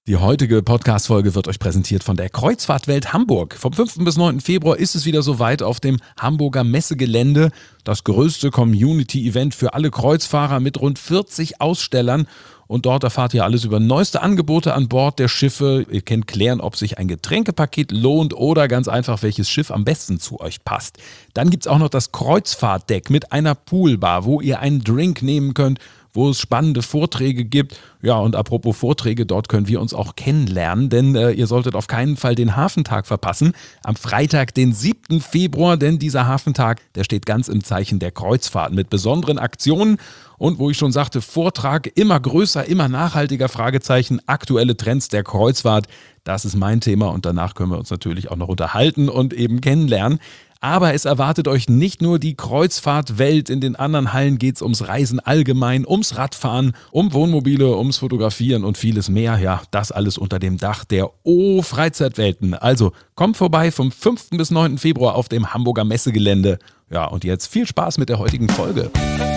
Die heutige Podcast-Folge wird euch präsentiert von der Kreuzfahrtwelt Hamburg. Vom 5. bis 9. Februar ist es wieder soweit auf dem Hamburger Messegelände. Das größte Community-Event für alle Kreuzfahrer mit rund 40 Ausstellern. Und dort erfahrt ihr alles über neueste Angebote an Bord der Schiffe. Ihr könnt klären, ob sich ein Getränkepaket lohnt oder ganz einfach, welches Schiff am besten zu euch passt. Dann gibt's auch noch das Kreuzfahrtdeck mit einer Poolbar, wo ihr einen Drink nehmen könnt, wo es spannende Vorträge gibt. Ja, und apropos Vorträge, dort können wir uns auch kennenlernen, denn ihr solltet auf keinen Fall den Hafentag verpassen. Am Freitag, den 7. Februar, denn dieser Hafentag, der steht ganz im Zeichen der Kreuzfahrt mit besonderen Aktionen. Und wo ich schon sagte, Vortrag, immer größer, immer nachhaltiger, Fragezeichen, aktuelle Trends der Kreuzfahrt. Das ist mein Thema und danach können wir uns natürlich auch noch unterhalten und eben kennenlernen. Aber es erwartet euch nicht nur die Kreuzfahrtwelt, in den anderen Hallen geht es ums Reisen allgemein, ums Radfahren, um Wohnmobile, ums Fotografieren und vieles mehr. Ja, das alles unter dem Dach der Freizeitwelten. Also kommt vorbei vom 5. bis 9. Februar auf dem Hamburger Messegelände. Ja, und jetzt viel Spaß mit der heutigen Folge.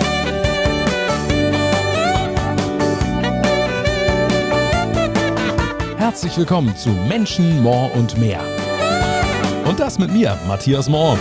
Herzlich willkommen zu Menschen, More und mehr. Und das mit mir, Matthias Mohr.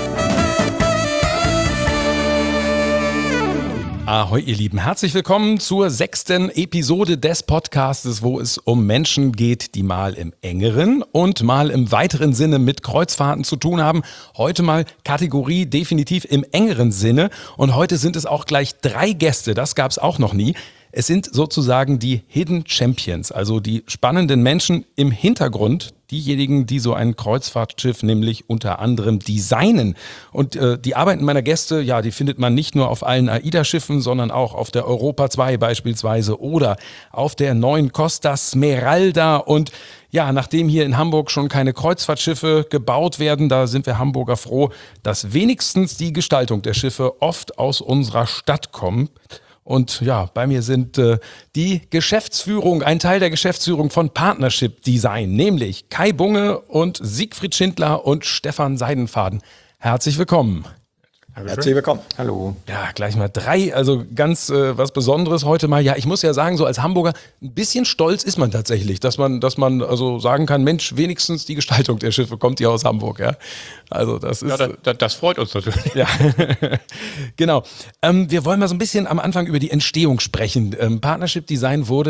Ahoi ihr Lieben, herzlich willkommen zur 6. Episode des Podcastes, wo es um Menschen geht, die mal im engeren und mal im weiteren Sinne mit Kreuzfahrten zu tun haben. Heute mal Kategorie definitiv im engeren Sinne und heute sind es auch gleich 3 Gäste, das gab es auch noch nie. Es sind sozusagen die Hidden Champions, also die spannenden Menschen im Hintergrund, diejenigen, die so ein Kreuzfahrtschiff nämlich unter anderem designen. Und die Arbeiten meiner Gäste, ja, die findet man nicht nur auf allen AIDA-Schiffen, sondern auch auf der Europa 2 beispielsweise oder auf der neuen Costa Smeralda. Und ja, nachdem hier in Hamburg schon keine Kreuzfahrtschiffe gebaut werden, da sind wir Hamburger froh, dass wenigstens die Gestaltung der Schiffe oft aus unserer Stadt kommt. Und ja, bei mir sind die Geschäftsführung, ein Teil der Geschäftsführung von Partnership Design, nämlich Kai Bunge und Siegfried Schindler und Stefan Seidenfaden. Herzlich willkommen. Herzlich willkommen. Hallo. Ja, gleich mal 3, also ganz was Besonderes heute mal. Ja, ich muss ja sagen, so als Hamburger, ein bisschen stolz ist man tatsächlich, dass man also sagen kann, Mensch, wenigstens die Gestaltung der Schiffe kommt hier aus Hamburg, ja. Also das ist... Ja, das freut uns natürlich. Ja, genau. Wir wollen mal so ein bisschen am Anfang über die Entstehung sprechen. Partnership Design wurde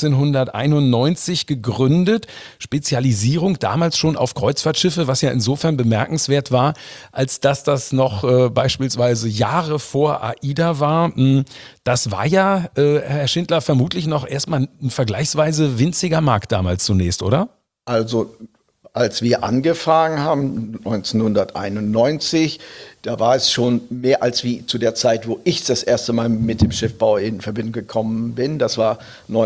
1991 gegründet. Spezialisierung damals schon auf Kreuzfahrtschiffe, was ja insofern bemerkenswert war, als dass das noch beispielsweise Jahre vor AIDA war. Das war ja, Herr Schindler, vermutlich noch erstmal ein vergleichsweise winziger Markt damals zunächst, oder? Also als wir angefangen haben, 1991, da war es schon mehr als wie zu der Zeit, wo ich das erste Mal mit dem Schiffbau in Verbindung gekommen bin. Das war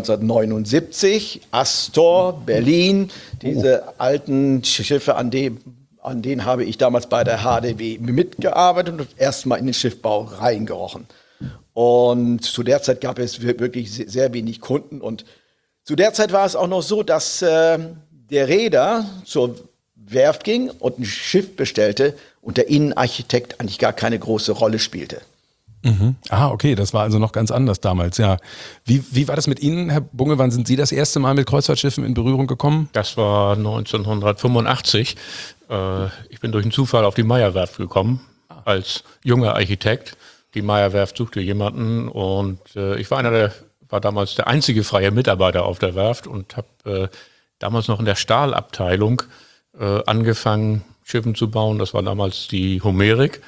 1979, Astor, Berlin, diese alten Schiffe, an denen habe ich damals bei der HDW mitgearbeitet und erstmal in den Schiffbau reingerochen. Und zu der Zeit gab es wirklich sehr wenig Kunden. Und zu der Zeit war es auch noch so, dass der Reeder zur Werft ging und ein Schiff bestellte und der Innenarchitekt eigentlich gar keine große Rolle spielte. Mhm. Ah, okay, das war also noch ganz anders damals, ja. Wie war das mit Ihnen, Herr Bunge? Wann sind Sie das erste Mal mit Kreuzfahrtschiffen in Berührung gekommen? Das war 1985. Ich bin durch einen Zufall auf die Meyer-Werft gekommen, als junger Architekt. Die Meyer-Werft suchte jemanden und ich war damals der einzige freie Mitarbeiter auf der Werft und habe damals noch in der Stahlabteilung angefangen, Schiffen zu bauen. Das war damals die Homerik.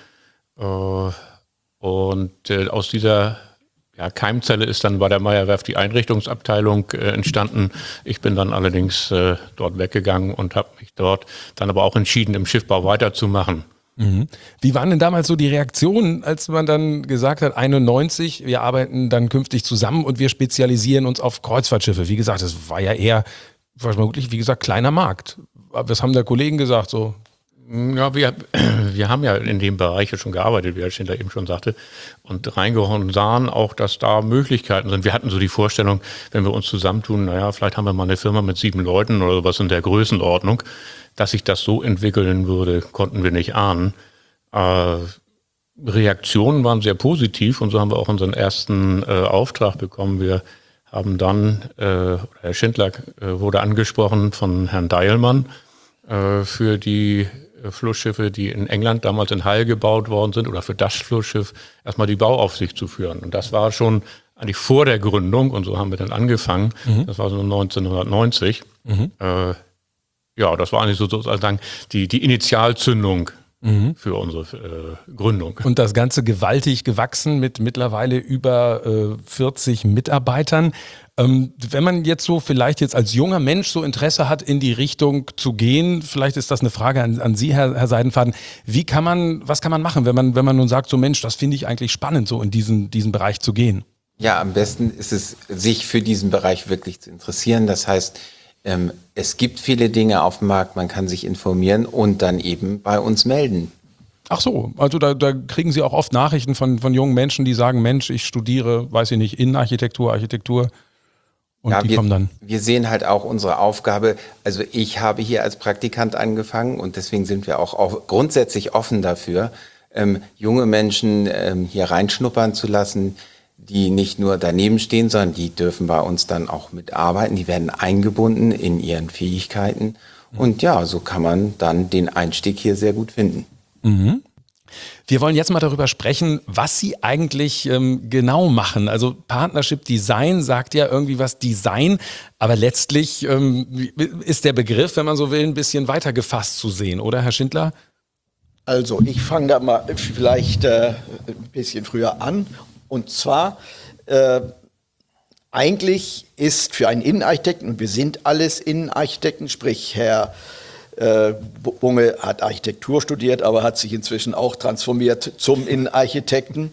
Und aus dieser Keimzelle ist dann bei der Meyer-Werft die Einrichtungsabteilung entstanden. Ich bin dann allerdings dort weggegangen und habe mich dort dann aber auch entschieden, im Schiffbau weiterzumachen. Mhm. Wie waren denn damals so die Reaktionen, als man dann gesagt hat, 91, wir arbeiten dann künftig zusammen und wir spezialisieren uns auf Kreuzfahrtschiffe? Wie gesagt, das war ja eher, vermutlich, wie gesagt, kleiner Markt. Was haben da Kollegen gesagt so? Ja, wir haben ja in dem Bereich schon gearbeitet, wie Herr Schindler eben schon sagte, und reingehauen und sahen auch, dass da Möglichkeiten sind. Wir hatten so die Vorstellung, wenn wir uns zusammentun, vielleicht haben wir mal eine Firma mit 7 Leuten oder sowas in der Größenordnung, dass sich das so entwickeln würde, konnten wir nicht ahnen. Reaktionen waren sehr positiv und so haben wir auch unseren ersten Auftrag bekommen. Wir haben dann, Herr Schindler wurde angesprochen von Herrn Deilmann für die Flussschiffe, die in England damals in Hull gebaut worden sind, oder für das Flussschiff erstmal die Bauaufsicht zu führen. Und das war schon eigentlich vor der Gründung, und so haben wir dann angefangen. Das war so 1990. Ja, das war eigentlich sozusagen die Initialzündung für unsere Gründung. Und das Ganze gewaltig gewachsen mit mittlerweile über 40 Mitarbeitern. Wenn man jetzt so vielleicht jetzt als junger Mensch so Interesse hat, in die Richtung zu gehen, vielleicht ist das eine Frage an Sie, Herr Seidenfaden. Was kann man machen, wenn man nun sagt, so Mensch, das finde ich eigentlich spannend, so in diesen Bereich zu gehen? Ja, am besten ist es, sich für diesen Bereich wirklich zu interessieren. Das heißt, es gibt viele Dinge auf dem Markt, man kann sich informieren und dann eben bei uns melden. Ach so, also da kriegen Sie auch oft Nachrichten von jungen Menschen, die sagen, Mensch, ich studiere, weiß ich nicht, Innenarchitektur, Architektur, und ja, die kommen dann. Wir sehen halt auch unsere Aufgabe, also ich habe hier als Praktikant angefangen und deswegen sind wir auch grundsätzlich offen dafür, junge Menschen hier reinschnuppern zu lassen, die nicht nur daneben stehen, sondern die dürfen bei uns dann auch mitarbeiten. Die werden eingebunden in ihren Fähigkeiten. Und ja, so kann man dann den Einstieg hier sehr gut finden. Mhm. Wir wollen jetzt mal darüber sprechen, was Sie eigentlich genau machen. Also Partnership Design sagt ja irgendwie was Design, aber letztlich ist der Begriff, wenn man so will, ein bisschen weiter gefasst zu sehen, oder Herr Schindler? Also ich fange da mal vielleicht ein bisschen früher an. Und zwar, eigentlich ist für einen Innenarchitekten, und wir sind alles Innenarchitekten, sprich Herr Bunge hat Architektur studiert, aber hat sich inzwischen auch transformiert zum Innenarchitekten,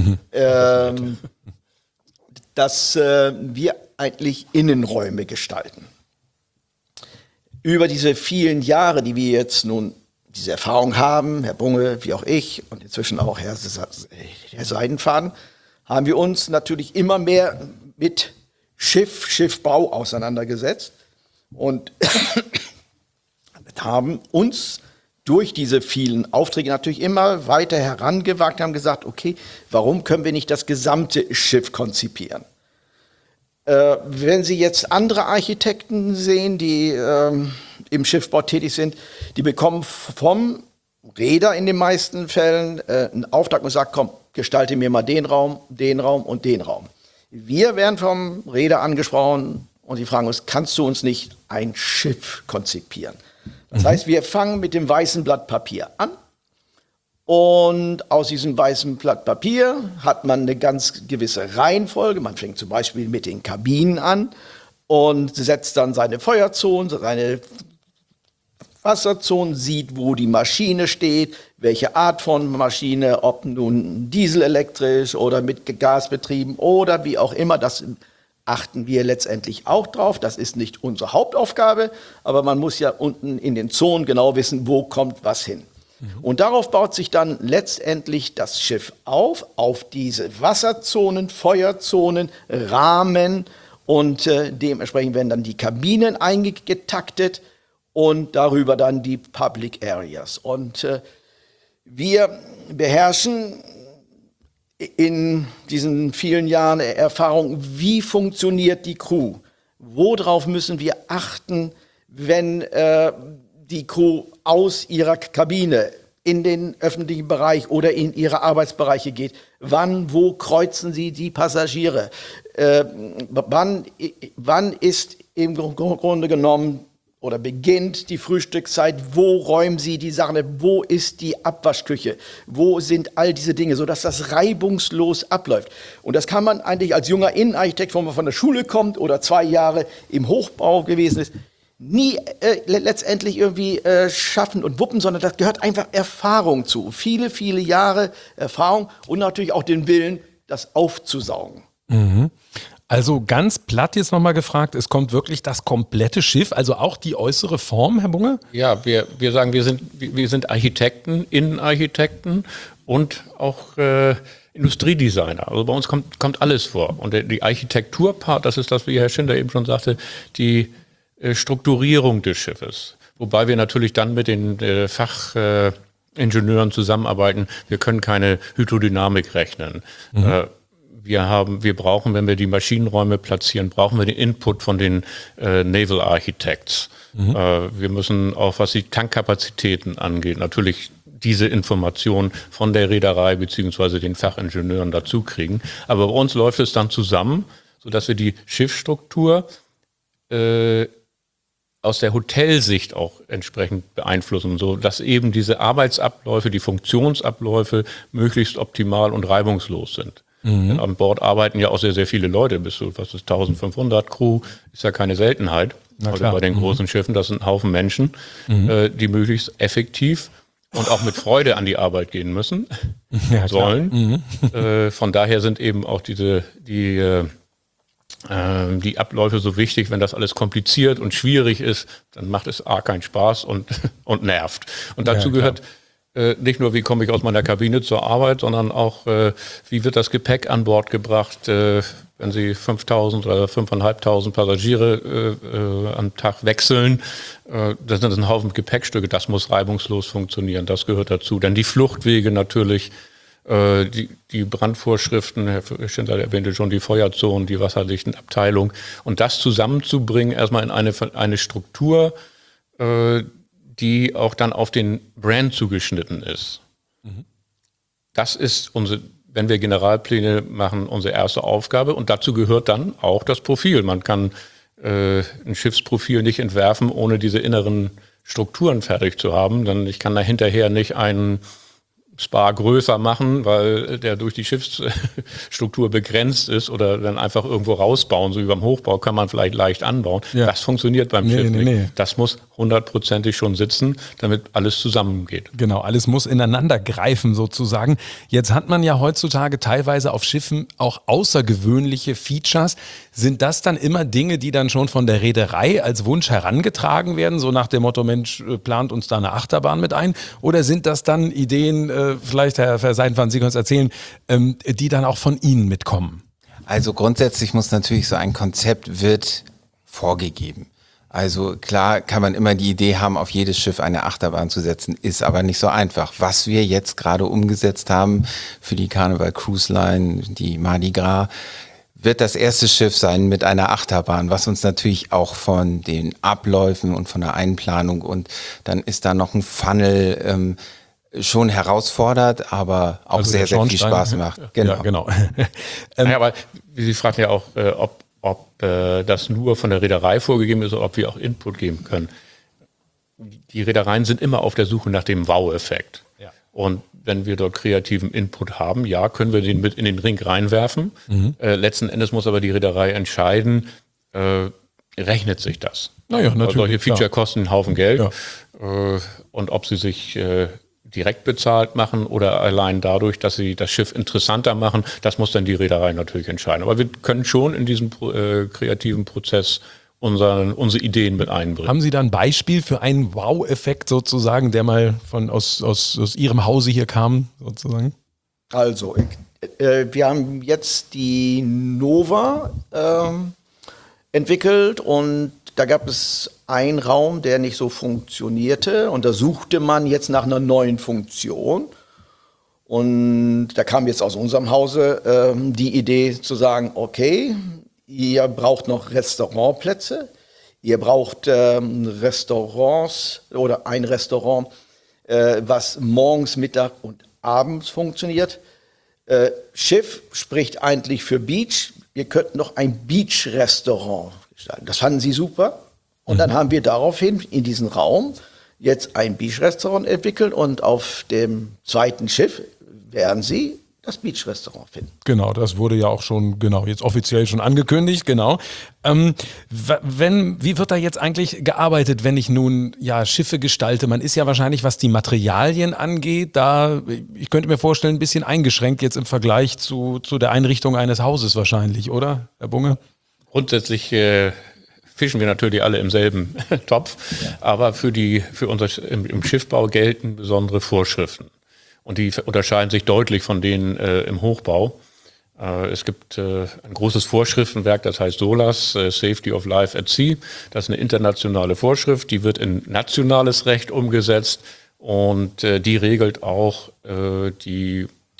dass wir eigentlich Innenräume gestalten. Über diese vielen Jahre, die wir jetzt nun diese Erfahrung haben, Herr Bunge wie auch ich und inzwischen auch Herr Seidenfaden, haben wir uns natürlich immer mehr mit Schiffbau auseinandergesetzt und haben uns durch diese vielen Aufträge natürlich immer weiter herangewagt, haben gesagt, okay, warum können wir nicht das gesamte Schiff konzipieren? Wenn Sie jetzt andere Architekten sehen, die im Schiffbau tätig sind, die bekommen vom Reeder in den meisten Fällen einen Auftrag und sagen, komm, gestalte mir mal den Raum und den Raum. Wir werden vom Reeder angesprochen und die fragen uns, kannst du uns nicht ein Schiff konzipieren? Das heißt, wir fangen mit dem weißen Blatt Papier an und aus diesem weißen Blatt Papier hat man eine ganz gewisse Reihenfolge. Man fängt zum Beispiel mit den Kabinen an und setzt dann seine Feuerzonen, seine Wasserzonen, sieht, wo die Maschine steht, welche Art von Maschine, ob nun dieselelektrisch oder mit Gas betrieben oder wie auch immer, das achten wir letztendlich auch drauf. Das ist nicht unsere Hauptaufgabe, aber man muss ja unten in den Zonen genau wissen, wo kommt was hin. Und darauf baut sich dann letztendlich das Schiff auf diese Wasserzonen, Feuerzonen, Rahmen und dementsprechend werden dann die Kabinen eingetaktet und darüber dann die Public Areas. Und wir beherrschen in diesen vielen Jahren Erfahrung, wie funktioniert die Crew? Worauf müssen wir achten, wenn die Crew aus ihrer Kabine in den öffentlichen Bereich oder in ihre Arbeitsbereiche geht? Wo kreuzen sie die Passagiere? Wann ist im Grunde genommen oder beginnt die Frühstückszeit, wo räumen Sie die Sachen, wo ist die Abwaschküche, wo sind all diese Dinge, sodass das reibungslos abläuft. Und das kann man eigentlich als junger Innenarchitekt, wenn man von der Schule kommt oder 2 Jahre im Hochbau gewesen ist, nie letztendlich irgendwie schaffen und wuppen, sondern das gehört einfach Erfahrung zu. Viele, viele Jahre Erfahrung und natürlich auch den Willen, das aufzusaugen. Mhm. Also ganz platt jetzt nochmal gefragt, es kommt wirklich das komplette Schiff, also auch die äußere Form, Herr Bunge? Ja, wir sagen, wir sind Architekten, Innenarchitekten und auch Industriedesigner. Also bei uns kommt alles vor. Und die Architekturpart, das ist das, wie Herr Schindler eben schon sagte, die Strukturierung des Schiffes. Wobei wir natürlich dann mit den Fachingenieuren zusammenarbeiten. Wir können keine Hydrodynamik rechnen. wir brauchen, wenn wir die Maschinenräume platzieren, brauchen wir den Input von den Naval Architects. Wir müssen auch, was die Tankkapazitäten angeht, natürlich diese Informationen von der Reederei bzw. den Fachingenieuren dazu kriegen. Aber bei uns läuft es dann zusammen, sodass wir die Schiffsstruktur aus der Hotelsicht auch entsprechend beeinflussen, so dass eben diese Arbeitsabläufe, die Funktionsabläufe möglichst optimal und reibungslos sind. Denn an Bord arbeiten ja auch sehr, sehr viele Leute, bis zu 1500 Crew, ist ja keine Seltenheit. Also bei den großen Schiffen, das sind ein Haufen Menschen, die möglichst effektiv und auch mit Freude an die Arbeit gehen müssen, sollen. Von daher sind eben auch die Abläufe so wichtig. Wenn das alles kompliziert und schwierig ist, dann macht es keinen Spaß und nervt. Und dazu gehört nicht nur, wie komme ich aus meiner Kabine zur Arbeit, sondern auch, wie wird das Gepäck an Bord gebracht, wenn Sie 5.000 oder 5.500 Passagiere am Tag wechseln. Das sind ein Haufen Gepäckstücke, das muss reibungslos funktionieren, das gehört dazu. Dann die Fluchtwege natürlich, die Brandvorschriften, Herr Schindler erwähnte schon die Feuerzonen, die wasserdichten Abteilung. Und das zusammenzubringen, erstmal in eine Struktur, die auch dann auf den Brand zugeschnitten ist. Das ist wenn wir Generalpläne machen, unsere erste Aufgabe. Und dazu gehört dann auch das Profil. Man kann ein Schiffsprofil nicht entwerfen, ohne diese inneren Strukturen fertig zu haben. Denn ich kann da hinterher nicht einen Spa größer machen, weil der durch die Schiffsstruktur begrenzt ist oder dann einfach irgendwo rausbauen, so wie beim Hochbau kann man vielleicht leicht anbauen. Ja. Das funktioniert beim Schiff nicht. Nee. Das muss 100%ig schon sitzen, damit alles zusammengeht. Genau, alles muss ineinander greifen sozusagen. Jetzt hat man ja heutzutage teilweise auf Schiffen auch außergewöhnliche Features. Sind das dann immer Dinge, die dann schon von der Reederei als Wunsch herangetragen werden, so nach dem Motto, Mensch, plant uns da eine Achterbahn mit ein? Oder sind das dann Ideen, vielleicht Herr Seidenfaden, Sie können es erzählen, die dann auch von Ihnen mitkommen? Also grundsätzlich muss natürlich so ein Konzept wird vorgegeben. Also klar kann man immer die Idee haben, auf jedes Schiff eine Achterbahn zu setzen, ist aber nicht so einfach. Was wir jetzt gerade umgesetzt haben für die Carnival Cruise Line, die Mardi Gras, wird das erste Schiff sein mit einer Achterbahn, was uns natürlich auch von den Abläufen und von der Einplanung und dann ist da noch ein Funnel schon herausfordert, aber auch also sehr, sehr viel Spaß macht. Genau. Ja, genau. Ja, aber Sie fragten ja auch, ob das nur von der Reederei vorgegeben ist oder ob wir auch Input geben können. Die Reedereien sind immer auf der Suche nach dem Wow-Effekt. Ja. Und wenn wir dort kreativen Input haben, ja, können wir den mit in den Ring reinwerfen. Letzten Endes muss aber die Reederei entscheiden, rechnet sich das? Naja, natürlich. Solche Feature kosten einen Haufen Geld. Ja. Und ob sie sich direkt bezahlt machen oder allein dadurch, dass sie das Schiff interessanter machen, das muss dann die Reederei natürlich entscheiden. Aber wir können schon in diesem kreativen Prozess unsere Ideen mit einbringen. Haben Sie da ein Beispiel für einen Wow-Effekt sozusagen, der mal aus Ihrem Hause hier kam, sozusagen? Also, wir haben jetzt die Nova entwickelt und da gab es einen Raum, der nicht so funktionierte und da suchte man jetzt nach einer neuen Funktion. Und da kam jetzt aus unserem Hause die Idee zu sagen, okay, ihr braucht noch Restaurantplätze, ihr braucht Restaurants oder ein Restaurant, was morgens, Mittag und abends funktioniert. Schiff spricht eigentlich für Beach. Wir könnten noch ein Beach-Restaurant gestalten. Das fanden sie super. Und dann haben wir daraufhin in diesem Raum jetzt ein Beach-Restaurant entwickelt und auf dem zweiten Schiff werden sie das Beach-Restaurant finden. Genau, das wurde ja auch schon, jetzt offiziell schon angekündigt, genau. Wie wird da jetzt eigentlich gearbeitet, wenn ich nun Schiffe gestalte? Man ist ja wahrscheinlich, was die Materialien angeht, da, ich könnte mir vorstellen, ein bisschen eingeschränkt jetzt im Vergleich zu der Einrichtung eines Hauses wahrscheinlich, oder, Herr Bunge? Grundsätzlich fischen wir natürlich alle im selben Topf, aber für im Schiffbau gelten besondere Vorschriften. Und die unterscheiden sich deutlich von denen im Hochbau. Es gibt ein großes Vorschriftenwerk, das heißt SOLAS, Safety of Life at Sea. Das ist eine internationale Vorschrift, die wird in nationales Recht umgesetzt und die regelt auch die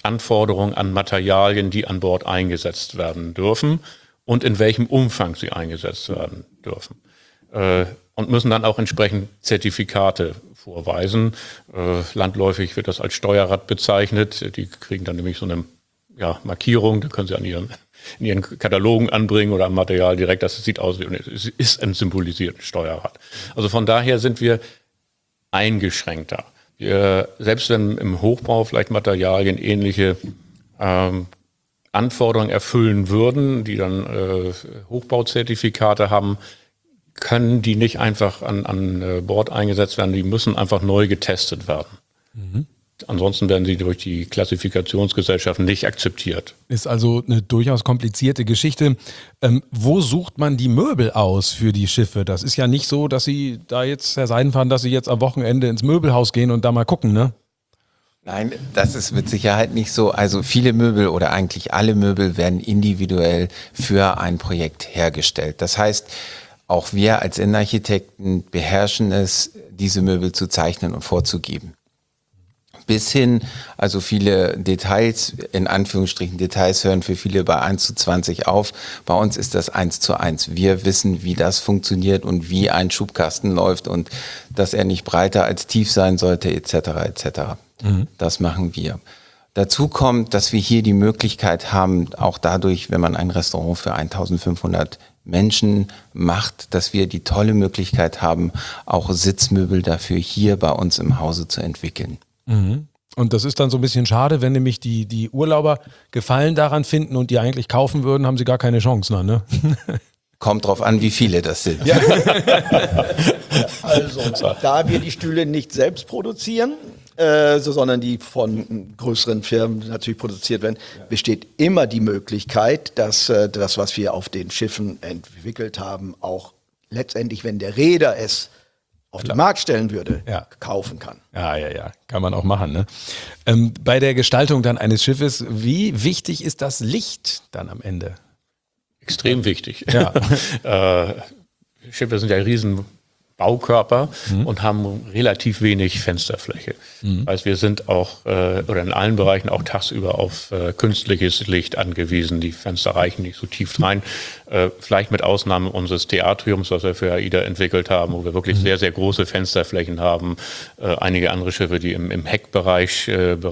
Anforderungen an Materialien, die an Bord eingesetzt werden dürfen und in welchem Umfang sie eingesetzt werden dürfen. Und müssen dann auch entsprechend Zertifikate vorweisen. Landläufig wird das als Steuerrad bezeichnet. Die kriegen dann nämlich so eine Markierung, da können sie in ihren Katalogen anbringen oder am Material direkt, das sieht aus wie, es ist ein symbolisiertes Steuerrad. Also von daher sind wir eingeschränkter. Selbst wenn im Hochbau vielleicht Materialien ähnliche Anforderungen erfüllen würden, die dann Hochbauzertifikate haben, können die nicht einfach an Bord eingesetzt werden, die müssen einfach neu getestet werden. Mhm. Ansonsten werden sie durch die Klassifikationsgesellschaften nicht akzeptiert. Ist also eine durchaus komplizierte Geschichte. Wo sucht man die Möbel aus für die Schiffe? Das ist ja nicht so, dass Sie da jetzt, Herr Seidenfahren, dass Sie jetzt am Wochenende ins Möbelhaus gehen und da mal gucken, ne? Nein, das ist mit Sicherheit nicht so. Also viele Möbel oder eigentlich alle Möbel werden individuell für ein Projekt hergestellt. Das heißt, auch wir als Innenarchitekten beherrschen es, diese Möbel zu zeichnen und vorzugeben. Bis hin, also viele Details, in Anführungsstrichen Details, hören für viele bei 1:20 auf. Bei uns ist das 1:1. Wir wissen, wie das funktioniert und wie ein Schubkasten läuft und dass er nicht breiter als tief sein sollte, etc. etc. Mhm. Das machen wir. Dazu kommt, dass wir hier die Möglichkeit haben, auch dadurch, wenn man ein Restaurant für 1500 Menschen macht, dass wir die tolle Möglichkeit haben, auch Sitzmöbel dafür hier bei uns im Hause zu entwickeln. Mhm. Und das ist dann so ein bisschen schade, wenn nämlich die Urlauber Gefallen daran finden und die eigentlich kaufen würden, haben sie gar keine Chance, ne? Kommt drauf an, wie viele das sind. Ja. Also, da wir die Stühle nicht selbst produzieren, sondern die von größeren Firmen natürlich produziert werden, besteht immer die Möglichkeit, dass das, was wir auf den Schiffen entwickelt haben, auch letztendlich, wenn der Reeder es auf den Markt stellen würde, kaufen kann. Ja, kann man auch machen, ne? Bei der Gestaltung dann eines Schiffes, wie wichtig ist das Licht dann am Ende? Extrem wichtig. Ja. Schiffe sind ja riesen Baukörper und haben relativ wenig Fensterfläche. Also wir sind auch, oder in allen Bereichen auch tagsüber auf künstliches Licht angewiesen. Die Fenster reichen nicht so tief rein. Vielleicht mit Ausnahme unseres Theatriums, was wir für AIDA entwickelt haben, wo wir wirklich sehr, sehr große Fensterflächen haben. Einige andere Schiffe, die im Heckbereich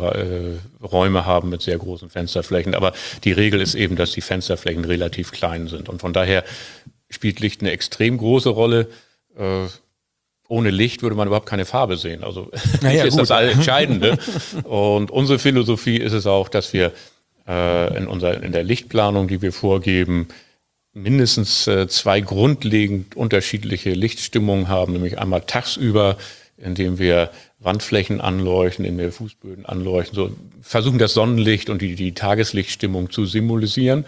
Räume haben mit sehr großen Fensterflächen. Aber die Regel ist eben, dass die Fensterflächen relativ klein sind. Und von daher spielt Licht eine extrem große Rolle. Ohne Licht würde man überhaupt keine Farbe sehen. Also ist das Entscheidende. Und unsere Philosophie ist es auch, dass wir in der Lichtplanung, die wir vorgeben, mindestens 2 grundlegend unterschiedliche Lichtstimmungen haben, nämlich einmal tagsüber, indem wir Wandflächen anleuchten, indem wir Fußböden anleuchten, so versuchen das Sonnenlicht und die Tageslichtstimmung zu symbolisieren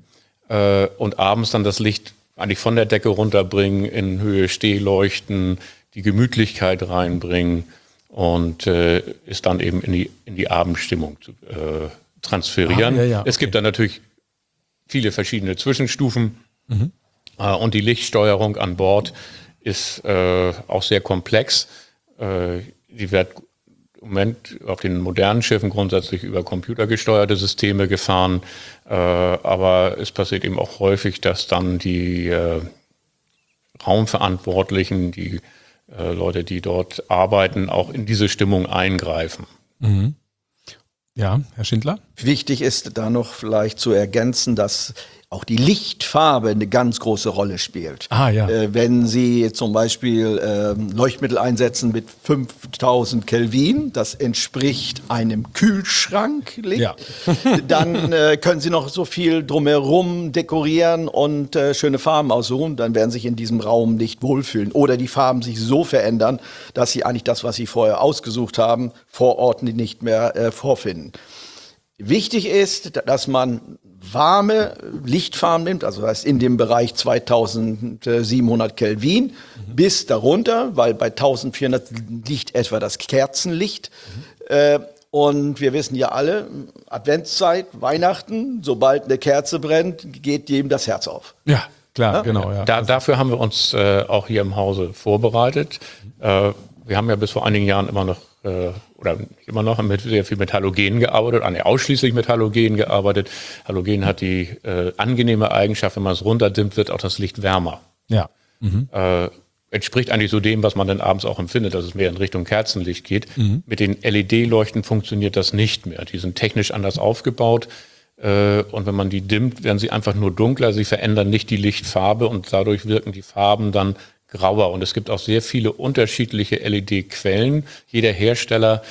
und abends dann das Licht eigentlich von der Decke runterbringen, in Höhe Stehleuchten, die Gemütlichkeit reinbringen und ist dann eben in die Abendstimmung zu transferieren. Es gibt dann natürlich viele verschiedene Zwischenstufen und die Lichtsteuerung an Bord ist auch sehr komplex. Die wird im Moment auf den modernen Schiffen grundsätzlich über computergesteuerte Systeme gefahren, aber es passiert eben auch häufig, dass dann die Raumverantwortlichen, die Leute, die dort arbeiten, auch in diese Stimmung eingreifen. Mhm. Ja, Herr Schindler? Wichtig ist da noch vielleicht zu ergänzen, dass auch die Lichtfarbe eine ganz große Rolle spielt. Wenn Sie zum Beispiel Leuchtmittel einsetzen mit 5000 Kelvin, das entspricht einem Kühlschranklicht, dann können Sie noch so viel drumherum dekorieren und schöne Farben aussuchen, dann werden Sie sich in diesem Raum nicht wohlfühlen. Oder die Farben sich so verändern, dass Sie eigentlich das, was Sie vorher ausgesucht haben, vor Ort nicht mehr vorfinden. Wichtig ist, dass man warme Lichtfarben nimmt, also das heißt in dem Bereich 2700 Kelvin bis darunter, weil bei 1400 liegt etwa das Kerzenlicht. Und wir wissen ja alle, Adventszeit, Weihnachten, sobald eine Kerze brennt, geht jedem das Herz auf. Ja, klar, genau. Ja. Dafür haben wir uns auch hier im Hause vorbereitet. Wir haben ja bis vor einigen Jahren immer noch oder immer noch mit sehr viel mit Halogen gearbeitet, ausschließlich mit Halogen gearbeitet. Halogen hat die angenehme Eigenschaft, wenn man es runterdimmt, wird auch das Licht wärmer. Ja. Entspricht eigentlich so dem, was man dann abends auch empfindet, dass es mehr in Richtung Kerzenlicht geht. Mit den LED-Leuchten funktioniert das nicht mehr. Die sind technisch anders aufgebaut. Und wenn man die dimmt, werden sie einfach nur dunkler. Sie verändern nicht die Lichtfarbe und dadurch wirken die Farben dann grauer. Und es gibt auch sehr viele unterschiedliche LED-Quellen. Jeder Hersteller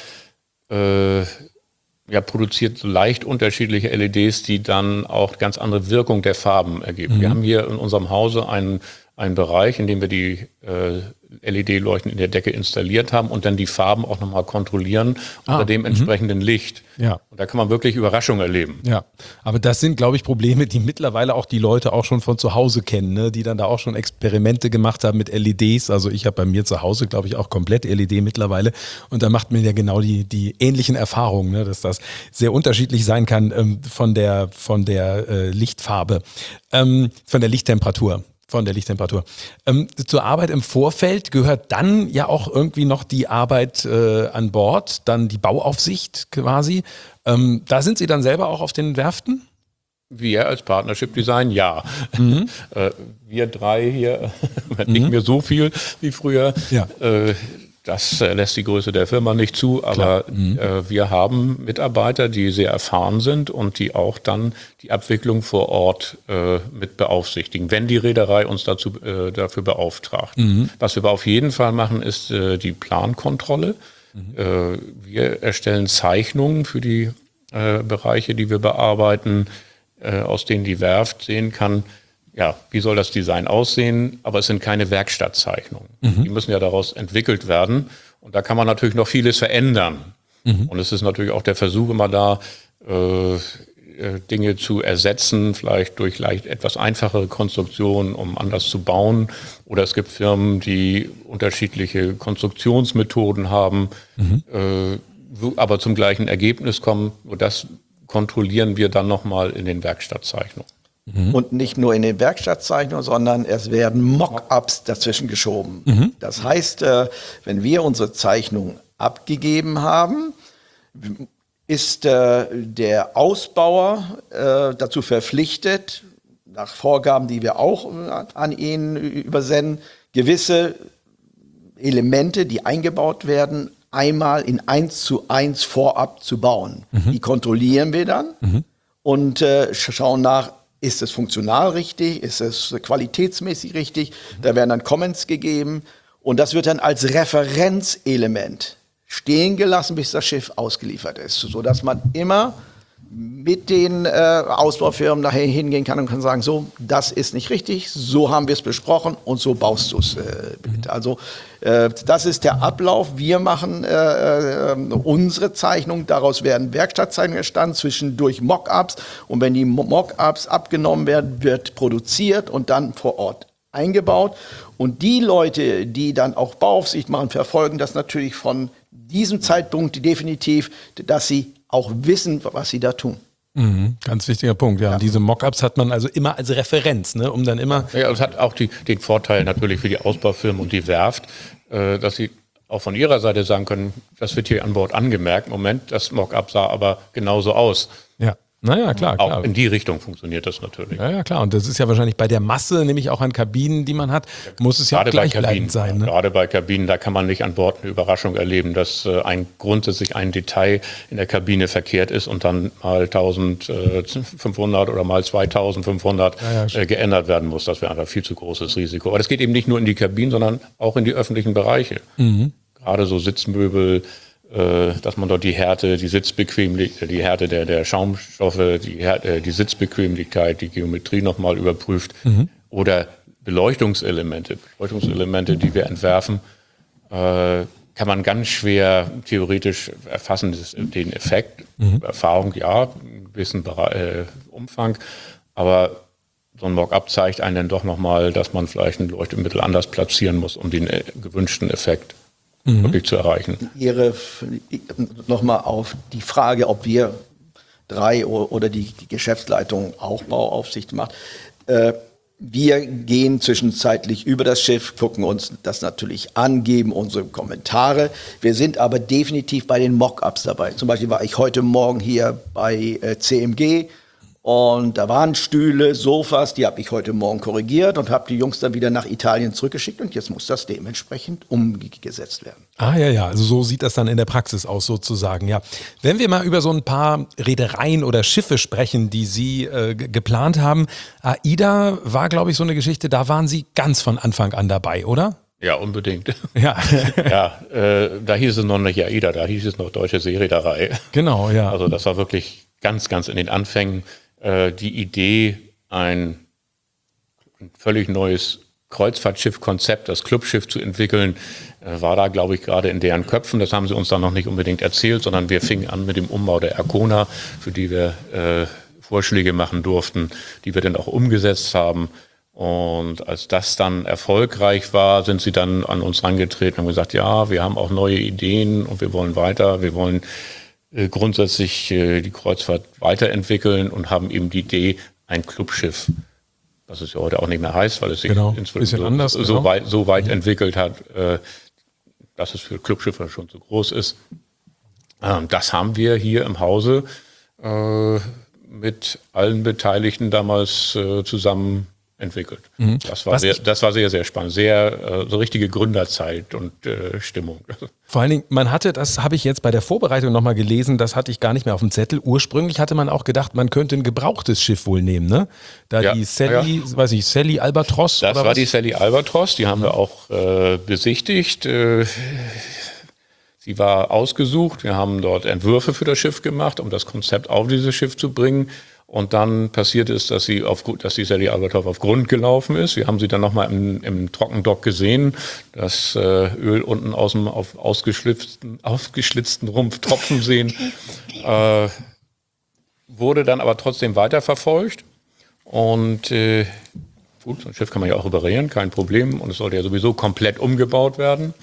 produziert so leicht unterschiedliche LEDs, die dann auch ganz andere Wirkung der Farben ergeben. Wir haben hier in unserem Hause einen Bereich, in dem wir die LED-Leuchten in der Decke installiert haben und dann die Farben auch nochmal kontrollieren unter dem entsprechenden Licht. Ja. Und da kann man wirklich Überraschungen erleben. Ja, aber das sind, glaube ich, Probleme, die mittlerweile auch die Leute auch schon von zu Hause kennen, ne? Die dann da auch schon Experimente gemacht haben mit LEDs. Also ich habe bei mir zu Hause, glaube ich, auch komplett LED mittlerweile. Und da macht man ja genau die ähnlichen Erfahrungen, ne? Dass das sehr unterschiedlich sein kann von der Lichtfarbe, von der Lichttemperatur. Zur Arbeit im Vorfeld gehört dann ja auch irgendwie noch die Arbeit an Bord, dann die Bauaufsicht quasi. Da sind Sie dann selber auch auf den Werften? Wir als Partnership Design, ja. Wir drei hier, nicht mehr so viel wie früher. Ja. Das lässt die Größe der Firma nicht zu, aber wir haben Mitarbeiter, die sehr erfahren sind und die auch dann die Abwicklung vor Ort mit beaufsichtigen, wenn die Reederei uns dafür beauftragt. Was wir aber auf jeden Fall machen, ist die Plankontrolle. Wir erstellen Zeichnungen für die Bereiche, die wir bearbeiten, aus denen die Werft sehen kann, ja, wie soll das Design aussehen? Aber es sind keine Werkstattzeichnungen. Die müssen ja daraus entwickelt werden. Und da kann man natürlich noch vieles verändern. Und es ist natürlich auch der Versuch immer da, Dinge zu ersetzen, vielleicht durch leicht etwas einfachere Konstruktionen, um anders zu bauen. Oder es gibt Firmen, die unterschiedliche Konstruktionsmethoden haben, aber zum gleichen Ergebnis kommen. Und das kontrollieren wir dann nochmal in den Werkstattzeichnungen. Und nicht nur in den Werkstattzeichnungen, sondern es werden Mock-ups dazwischen geschoben. Das heißt, wenn wir unsere Zeichnung abgegeben haben, ist der Ausbauer dazu verpflichtet, nach Vorgaben, die wir auch an ihn übersenden, gewisse Elemente, die eingebaut werden, einmal in 1:1 vorab zu bauen. Die kontrollieren wir dann und schauen nach, ist es funktional richtig? Ist es qualitätsmäßig richtig? Da werden dann Comments gegeben und das wird dann als Referenzelement stehen gelassen, bis das Schiff ausgeliefert ist, sodass man immer mit den Ausbaufirmen nachher hingehen kann und kann sagen, so, das ist nicht richtig, so haben wir es besprochen und so baust du es bitte. Also das ist der Ablauf. Wir machen unsere Zeichnung, daraus werden Werkstattzeichnungen entstanden, zwischendurch Mock-ups und wenn die Mock-ups abgenommen werden, wird produziert und dann vor Ort eingebaut. Und die Leute, die dann auch Bauaufsicht machen, verfolgen das natürlich von diesem Zeitpunkt definitiv, dass sie auch wissen, was sie da tun. Ganz wichtiger Punkt, ja. Und diese Mockups hat man also immer als Referenz, ne, um dann immer... Ja, es hat auch den Vorteil natürlich für die Ausbaufirmen und die Werft, dass sie auch von ihrer Seite sagen können, das wird hier an Bord angemerkt. Moment, das Mockup sah aber genauso aus. Ja. Naja, klar. Auch in die Richtung funktioniert das natürlich. Ja, klar. Und das ist ja wahrscheinlich bei der Masse, nämlich auch an Kabinen, die man hat, muss es ja auch gleichbleibend sein. Ne? Gerade bei Kabinen, da kann man nicht an Bord eine Überraschung erleben, dass grundsätzlich ein Detail in der Kabine verkehrt ist und dann mal 1500 oder mal 2500 geändert werden muss. Das wäre einfach viel zu großes Risiko. Aber das geht eben nicht nur in die Kabinen, sondern auch in die öffentlichen Bereiche. Gerade so Sitzmöbel, dass man dort die Härte, die Sitzbequemlichkeit, die Härte der Schaumstoffe, die Sitzbequemlichkeit, die Geometrie nochmal überprüft. Oder Beleuchtungselemente, die wir entwerfen, kann man ganz schwer theoretisch erfassen, den Effekt. Erfahrung, ja, einen gewissen Umfang, aber so ein Mock-up zeigt einen dann doch nochmal, dass man vielleicht ein Leuchtmittel anders platzieren muss, um den gewünschten Effekt wirklich zu erreichen. Nochmal auf die Frage, ob wir drei oder die Geschäftsleitung auch Bauaufsicht macht. Wir gehen zwischenzeitlich über das Schiff, gucken uns das natürlich an, geben unsere Kommentare. Wir sind aber definitiv bei den Mock-ups dabei. Zum Beispiel war ich heute Morgen hier bei CMG und da waren Stühle, Sofas, die habe ich heute Morgen korrigiert und habe die Jungs dann wieder nach Italien zurückgeschickt und jetzt muss das dementsprechend umgesetzt werden. Ah ja, also so sieht das dann in der Praxis aus sozusagen, ja. Wenn wir mal über so ein paar Reedereien oder Schiffe sprechen, die Sie geplant haben, AIDA war, glaube ich, so eine Geschichte, da waren Sie ganz von Anfang an dabei, oder? Ja, unbedingt. Ja. Ja, da hieß es noch nicht AIDA, da hieß es noch Deutsche Seereederei. Genau, ja. Also das war wirklich ganz, ganz in den Anfängen die Idee, ein völlig neues Kreuzfahrtschiff-Konzept, das Clubschiff zu entwickeln, war da, glaube ich, gerade in deren Köpfen. Das haben sie uns dann noch nicht unbedingt erzählt, sondern wir fingen an mit dem Umbau der Arkona, für die wir Vorschläge machen durften, die wir dann auch umgesetzt haben. Und als das dann erfolgreich war, sind sie dann an uns herangetreten und haben gesagt, ja, wir haben auch neue Ideen und wir wollen weiter, wir wollen grundsätzlich die Kreuzfahrt weiterentwickeln und haben eben die Idee, ein Clubschiff, was es ja heute auch nicht mehr heißt, weil es sich inzwischen so weit entwickelt hat, dass es für Clubschiffe schon zu groß ist. Das haben wir hier im Hause mit allen Beteiligten damals zusammen entwickelt. Das war sehr, sehr spannend. Sehr so richtige Gründerzeit und Stimmung. Vor allen Dingen, man hatte, das habe ich jetzt bei der Vorbereitung nochmal gelesen, das hatte ich gar nicht mehr auf dem Zettel. Ursprünglich hatte man auch gedacht, man könnte ein gebrauchtes Schiff wohl nehmen, ne? Die Sally, weiß ich, Sally Albatros. Das war die Sally Albatros, die haben wir auch besichtigt. Sie war ausgesucht. Wir haben dort Entwürfe für das Schiff gemacht, um das Konzept auf dieses Schiff zu bringen. Und dann passiert es, dass die Sally Albatros auf Grund gelaufen ist. Wir haben sie dann nochmal im Trockendock gesehen. Das Öl unten aus dem aufgeschlitzten Rumpf tropfen sehen. Wurde dann aber trotzdem weiterverfolgt. Und gut, so ein Schiff kann man ja auch reparieren, kein Problem. Und es sollte ja sowieso komplett umgebaut werden.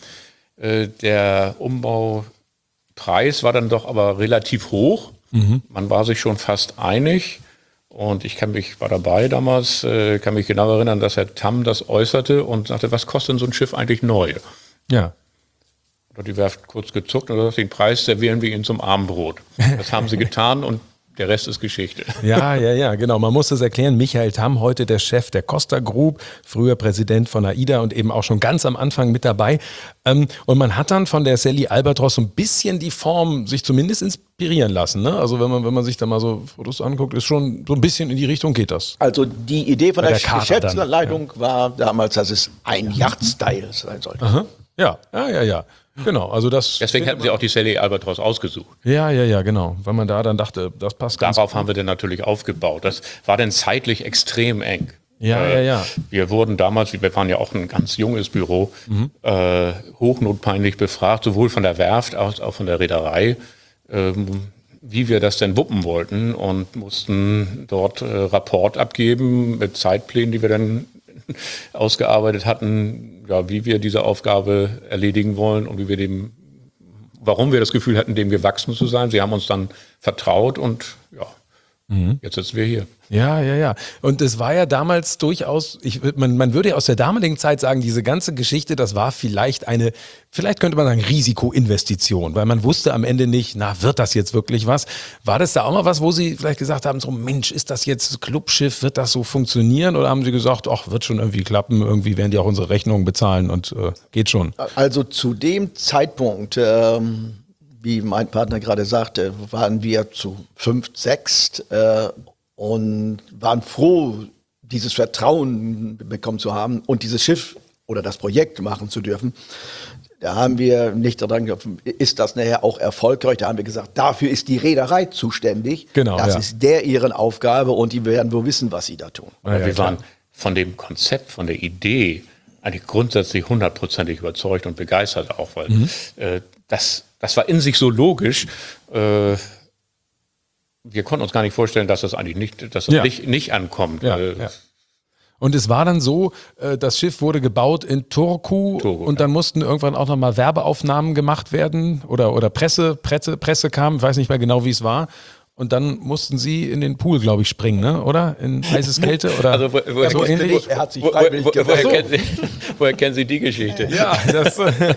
Der Umbaupreis war dann doch aber relativ hoch. Man war sich schon fast einig und ich war dabei damals, kann mich genau erinnern, dass Herr Tamm das äußerte und sagte, was kostet denn so ein Schiff eigentlich neu? Ja. Und die Werft kurz gezuckt und gesagt, den Preis servieren wir Ihnen zum Abendbrot. Das haben sie getan und der Rest ist Geschichte. Ja, genau. Man muss das erklären. Michael Tamm, heute der Chef der Costa Group, früher Präsident von AIDA und eben auch schon ganz am Anfang mit dabei. Und man hat dann von der Sally Albatros so ein bisschen die Form sich zumindest inspirieren lassen. Ne? Also wenn man sich da mal so Fotos anguckt, ist schon so ein bisschen in die Richtung geht das. Also die Idee von der Geschäftsleitung war damals, dass es ein Yacht-Style sein sollte. Aha. Ja. Genau, also deswegen hätten sie auch die Sally Albatros ausgesucht. Ja, genau, weil man da dann dachte, das passt ganz Darauf gut. haben wir dann natürlich aufgebaut. Das war dann zeitlich extrem eng. Ja. Wir wurden damals, wir waren ja auch ein ganz junges Büro, hochnotpeinlich befragt, sowohl von der Werft als auch von der Reederei, wie wir das denn wuppen wollten und mussten dort Rapport abgeben mit Zeitplänen, die wir dann ausgearbeitet hatten, ja, wie wir diese Aufgabe erledigen wollen und warum wir das Gefühl hatten, dem gewachsen zu sein. Sie haben uns dann vertraut und ja, jetzt sitzen wir hier. Ja. Und es war ja damals durchaus, man würde ja aus der damaligen Zeit sagen, diese ganze Geschichte, das war vielleicht könnte man sagen, Risikoinvestition, weil man wusste am Ende nicht, wird das jetzt wirklich was? War das da auch mal was, wo Sie vielleicht gesagt haben, so Mensch, ist das jetzt Clubschiff, wird das so funktionieren? Oder haben Sie gesagt, ach, wird schon irgendwie klappen, irgendwie werden die auch unsere Rechnungen bezahlen und geht schon? Also zu dem Zeitpunkt, wie mein Partner gerade sagte, waren wir zu 5, 6 und waren froh, dieses Vertrauen bekommen zu haben und dieses Schiff oder das Projekt machen zu dürfen. Da haben wir nicht daran gedacht, ist das nachher auch erfolgreich? Da haben wir gesagt, dafür ist die Reederei zuständig. Genau, das ist deren Aufgabe und die werden wohl wissen, was sie da tun. Aber wir waren von dem Konzept, von der Idee eigentlich grundsätzlich 100%ig überzeugt und begeistert auch, weil das war in sich so logisch. Wir konnten uns gar nicht vorstellen, dass das eigentlich nicht ankommt. Ja. Und es war dann so, das Schiff wurde gebaut in Turku und dann mussten irgendwann auch nochmal Werbeaufnahmen gemacht werden oder Presse kam, ich weiß nicht mehr genau, wie es war. Und dann mussten Sie in den Pool, glaube ich, springen, ne? Oder? In heißes Kälte? Oder Also woher, so ähnlich? Er hat sich freiwillig gemeldet. woher kennen Sie die Geschichte? Ja, das,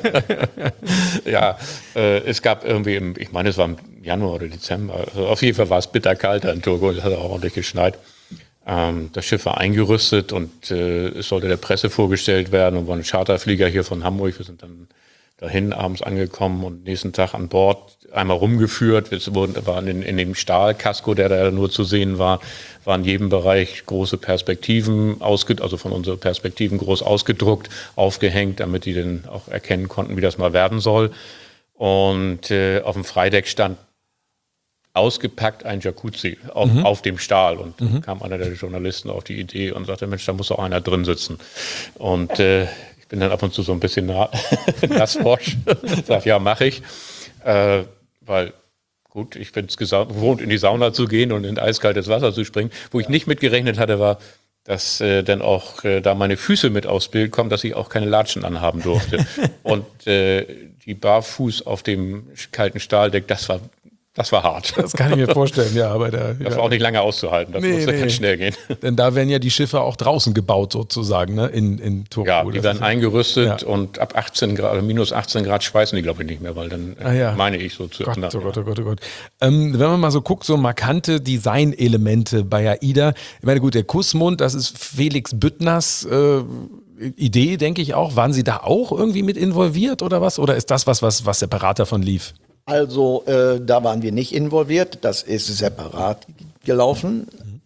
Ja, es gab irgendwie, ich meine, es war im Januar oder Dezember, also auf jeden Fall war es bitterkalt in Togo, es hat auch ordentlich geschneit. Das Schiff war eingerüstet und es sollte der Presse vorgestellt werden und war ein Charterflieger hier von Hamburg. Wir sind dann dahin abends angekommen und nächsten Tag an Bord einmal rumgeführt. Wir waren in dem Stahlkasko, der da nur zu sehen war in jedem Bereich große Perspektiven, also von unseren Perspektiven groß ausgedruckt, aufgehängt, damit die dann auch erkennen konnten, wie das mal werden soll. Und auf dem Freideck stand ausgepackt ein Jacuzzi auf dem Stahl. Und dann kam einer der Journalisten auf die Idee und sagte, Mensch, da muss auch einer drin sitzen. Und ich bin dann ab und zu so ein bisschen nassforsch. Sag, ja, mache ich. Weil, gut, ich bin es gewohnt, in die Sauna zu gehen und in eiskaltes Wasser zu springen. Wo ich nicht mitgerechnet hatte, war, dass dann auch da meine Füße mit aufs Bild kommen, dass ich auch keine Latschen anhaben durfte. Und die barfuß auf dem kalten Stahldeck, das war hart. das kann ich mir vorstellen, ja. Aber Das war auch nicht lange auszuhalten, das musste ganz schnell gehen. Denn da werden ja die Schiffe auch draußen gebaut sozusagen, ne? In Togo. Ja, die werden eingerüstet ja. und ab 18 Grad, also minus 18 Grad schweißen die, glaube ich, nicht mehr, weil dann meine ich so zu Gott, oh Gott. Wenn man mal so guckt, so markante Designelemente bei AIDA, ich meine, gut, der Kussmund, das ist Felix Büttners Idee, denke ich auch. Waren Sie da auch irgendwie mit involviert oder was? Oder ist das was separat davon lief? Also da waren wir nicht involviert, das ist separat gelaufen.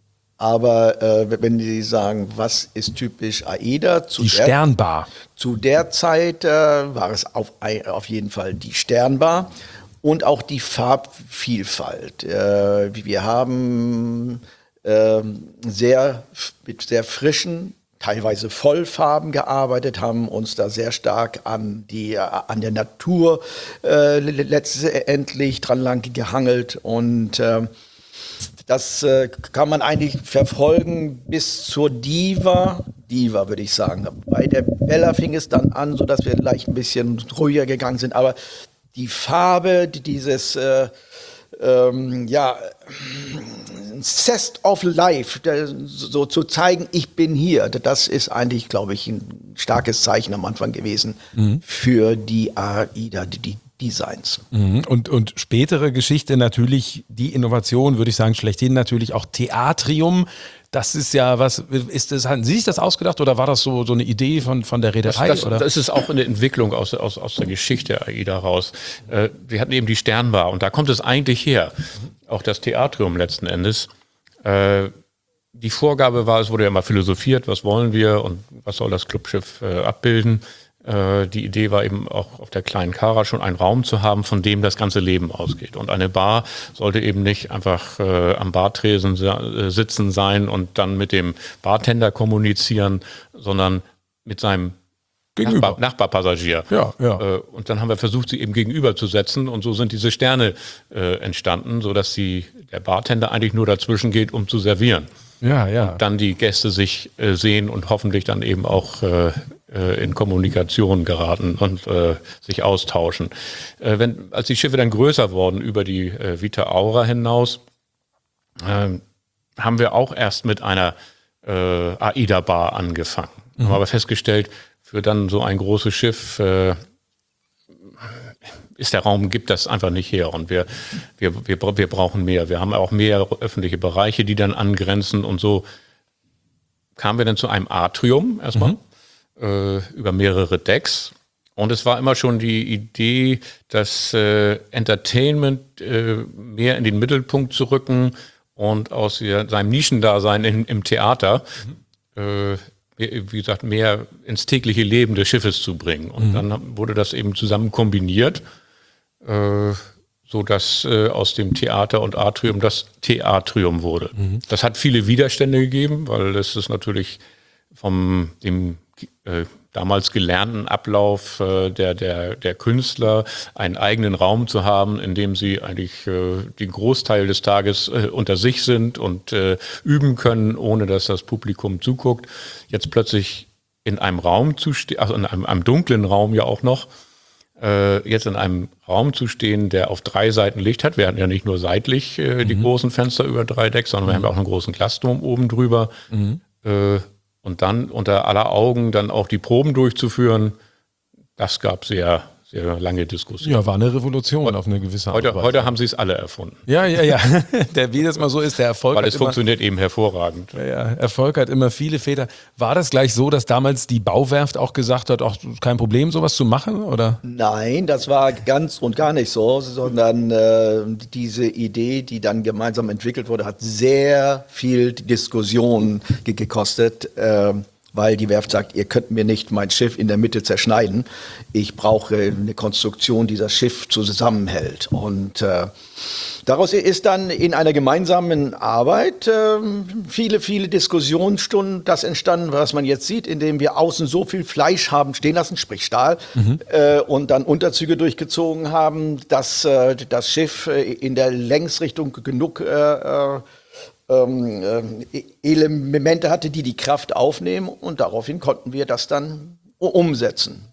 Aber wenn Sie sagen, was ist typisch AIDA? Die Sternbar. Zu der Zeit war es auf jeden Fall die Sternbar und auch die Farbvielfalt. Wir haben mit sehr frischen, teilweise Vollfarben gearbeitet, haben uns da sehr stark an der Natur letztendlich dran lang gehangelt und das kann man eigentlich verfolgen bis zur Diva würde ich sagen. Bei der Bella fing es dann an, so dass wir leicht ein bisschen ruhiger gegangen sind, aber die Farbe, dieses Zest of Life, so zu zeigen, ich bin hier, das ist eigentlich, glaube ich, ein starkes Zeichen am Anfang gewesen für die AIDA, die Designs. Und spätere Geschichte natürlich, die Innovation, würde ich sagen, schlechthin natürlich auch Theatrium. Das ist ja was, hatten Sie sich das ausgedacht oder war das so eine Idee von der Reederei? Das ist auch eine Entwicklung aus der Geschichte AIDA raus. Wir hatten eben die Sternbar und da kommt es eigentlich her. Auch das Theatrium letzten Endes. Die Vorgabe war, es wurde ja mal philosophiert, was wollen wir und was soll das Clubschiff abbilden. Die Idee war eben auch auf der kleinen Kara schon einen Raum zu haben, von dem das ganze Leben ausgeht. Und eine Bar sollte eben nicht einfach am Bartresen sitzen sein und dann mit dem Bartender kommunizieren, sondern mit seinem Nachbarpassagier. Ja. Und dann haben wir versucht, sie eben gegenüberzusetzen und so sind diese Sterne entstanden, sodass der Bartender eigentlich nur dazwischen geht, um zu servieren. Ja. Und dann die Gäste sich sehen und hoffentlich dann eben auch in Kommunikation geraten und sich austauschen. Als die Schiffe dann größer wurden über die Vita Aura hinaus, haben wir auch erst mit einer AIDA-Bar angefangen. Haben aber festgestellt, für dann so ein großes Schiff ist der Raum, gibt das einfach nicht her und wir brauchen mehr. Wir haben auch mehr öffentliche Bereiche, die dann angrenzen und so kamen wir dann zu einem Atrium erstmal über mehrere Decks und es war immer schon die Idee, das Entertainment mehr in den Mittelpunkt zu rücken und aus seinem Nischendasein im Theater wie gesagt, mehr ins tägliche Leben des Schiffes zu bringen. Und dann wurde das eben zusammen kombiniert, so dass aus dem Theater und Atrium das Theatrium wurde. Das hat viele Widerstände gegeben, weil es ist natürlich vom dem damals gelernten Ablauf der Künstler, einen eigenen Raum zu haben, in dem sie eigentlich den Großteil des Tages unter sich sind und üben können, ohne dass das Publikum zuguckt. Jetzt plötzlich in einem Raum zu stehen, also in einem dunklen Raum ja auch noch, jetzt in einem Raum zu stehen, der auf 3 Seiten Licht hat. Wir hatten ja nicht nur seitlich die großen Fenster über 3 Decks, sondern wir haben auch einen großen Glasdom oben drüber. Und dann unter aller Augen dann auch die Proben durchzuführen, das gab sehr lange Diskussionen. Ja, war eine Revolution auf eine gewisse Art. Heute haben sie es alle erfunden. Ja. Wie das mal so ist, der Erfolg Weil hat es funktioniert eben hervorragend. Erfolg hat immer viele Väter. War das gleich so, dass damals die Bauwerft auch gesagt hat, ach, kein Problem, sowas zu machen, oder? Nein, das war ganz und gar nicht so, sondern diese Idee, die dann gemeinsam entwickelt wurde, hat sehr viel Diskussion gekostet. Weil die Werft sagt, ihr könnt mir nicht mein Schiff in der Mitte zerschneiden. Ich brauche eine Konstruktion, die das Schiff zusammenhält. Und daraus ist dann in einer gemeinsamen Arbeit viele Diskussionsstunden das entstanden, was man jetzt sieht, indem wir außen so viel Fleisch haben stehen lassen, sprich Stahl, und dann Unterzüge durchgezogen haben, dass das Schiff in der Längsrichtung genug Elemente hatte, die Kraft aufnehmen, und daraufhin konnten wir das dann umsetzen.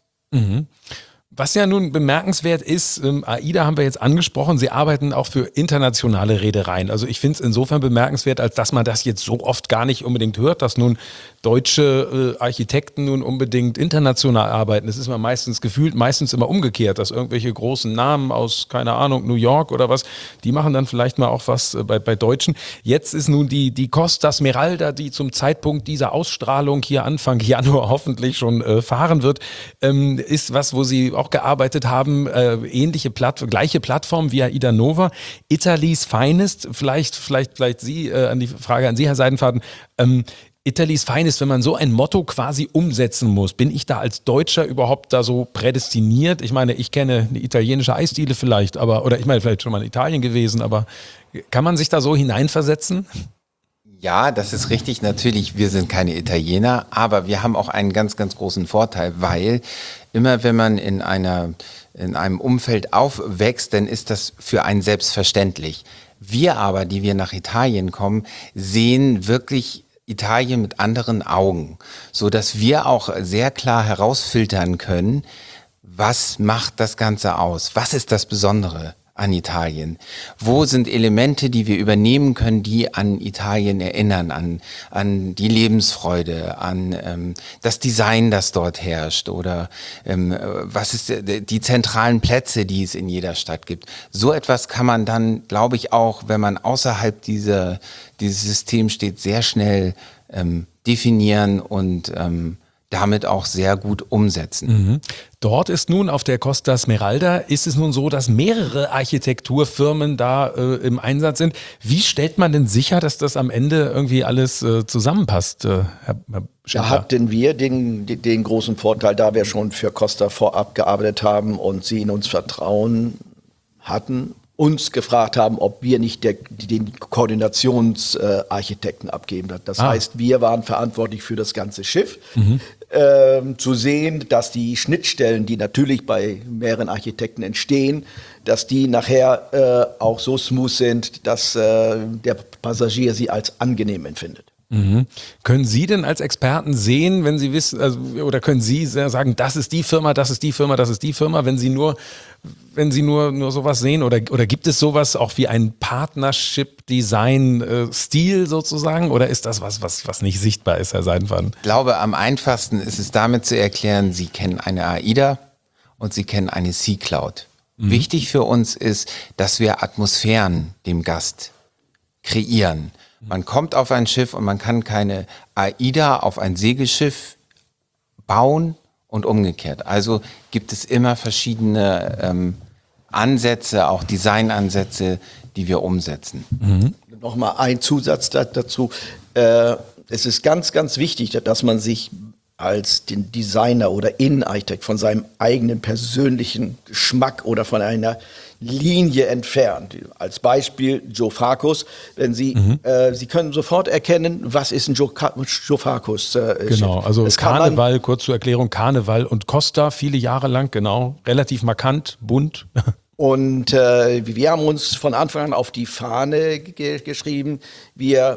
Was ja nun bemerkenswert ist, AIDA haben wir jetzt angesprochen, Sie arbeiten auch für internationale Reedereien. Also ich finde es insofern bemerkenswert, als dass man das jetzt so oft gar nicht unbedingt hört, dass nun deutsche Architekten nun unbedingt international arbeiten. Das ist man meistens immer umgekehrt, dass irgendwelche großen Namen aus, keine Ahnung, New York oder was, die machen dann vielleicht mal auch was bei Deutschen. Jetzt ist nun die Costa Smeralda, die zum Zeitpunkt dieser Ausstrahlung hier Anfang Januar hoffentlich schon fahren wird, ist was, wo Sie auch gearbeitet haben, gleiche Plattform wie AIDA Nova. Italy's Finest, vielleicht Sie, die Frage an Sie, Herr Seidenfaden, Italy's Finest, wenn man so ein Motto quasi umsetzen muss, bin ich da als Deutscher überhaupt da so prädestiniert? Ich meine, ich kenne eine italienische Eisdiele vielleicht, oder ich meine, vielleicht schon mal in Italien gewesen, aber kann man sich da so hineinversetzen? Ja, das ist richtig. Natürlich, wir sind keine Italiener, aber wir haben auch einen ganz, ganz großen Vorteil, weil immer wenn man in einem Umfeld aufwächst, dann ist das für einen selbstverständlich. Wir aber, die wir nach Italien kommen, sehen wirklich Italien mit anderen Augen, so dass wir auch sehr klar herausfiltern können, was macht das Ganze aus? Was ist das Besondere an Italien? Wo sind Elemente, die wir übernehmen können, die an Italien erinnern, an die Lebensfreude, an das Design, das dort herrscht, oder was ist die zentralen Plätze, die es in jeder Stadt gibt. So etwas kann man dann, glaube ich, auch, wenn man außerhalb dieses Systems steht, sehr schnell definieren und damit auch sehr gut umsetzen. Dort ist nun auf der Costa Smeralda, ist es nun so, dass mehrere Architekturfirmen da im Einsatz sind. Wie stellt man denn sicher, dass das am Ende irgendwie alles zusammenpasst, Herr Schindler? Da hatten wir den großen Vorteil, da wir schon für Costa vorab gearbeitet haben und sie in uns Vertrauen hatten, uns gefragt haben, ob wir nicht den Koordinationsarchitekten abgeben. Das heißt, wir waren verantwortlich für das ganze Schiff, zu sehen, dass die Schnittstellen, die natürlich bei mehreren Architekten entstehen, dass die nachher auch so smooth sind, dass der Passagier sie als angenehm empfindet. Können Sie denn als Experten sehen, wenn Sie wissen, oder können Sie sagen, das ist die Firma, das ist die Firma, das ist die Firma, wenn Sie nur sowas sehen, oder gibt es sowas auch wie ein Partnership-Design-Stil sozusagen, oder ist das was nicht sichtbar ist, Herr Seidenfaden? Ich glaube, am einfachsten ist es damit zu erklären, Sie kennen eine AIDA und Sie kennen eine Sea Cloud. Wichtig für uns ist, dass wir Atmosphären dem Gast kreieren. Man kommt auf ein Schiff und man kann keine AIDA auf ein Segelschiff bauen und umgekehrt. Also gibt es immer verschiedene Ansätze, auch Designansätze, die wir umsetzen. Nochmal ein Zusatz dazu. Es ist ganz, ganz wichtig, dass man sich als den Designer oder Innenarchitekt von seinem eigenen persönlichen Geschmack oder von einer Linie entfernt. Als Beispiel Joe Farkas, wenn Sie, Sie können sofort erkennen, was ist ein Joe Farkas. Genau, also Karneval, kurz zur Erklärung, Karneval und Costa, viele Jahre lang, genau, relativ markant, bunt. Und wir haben uns von Anfang an auf die Fahne geschrieben, wir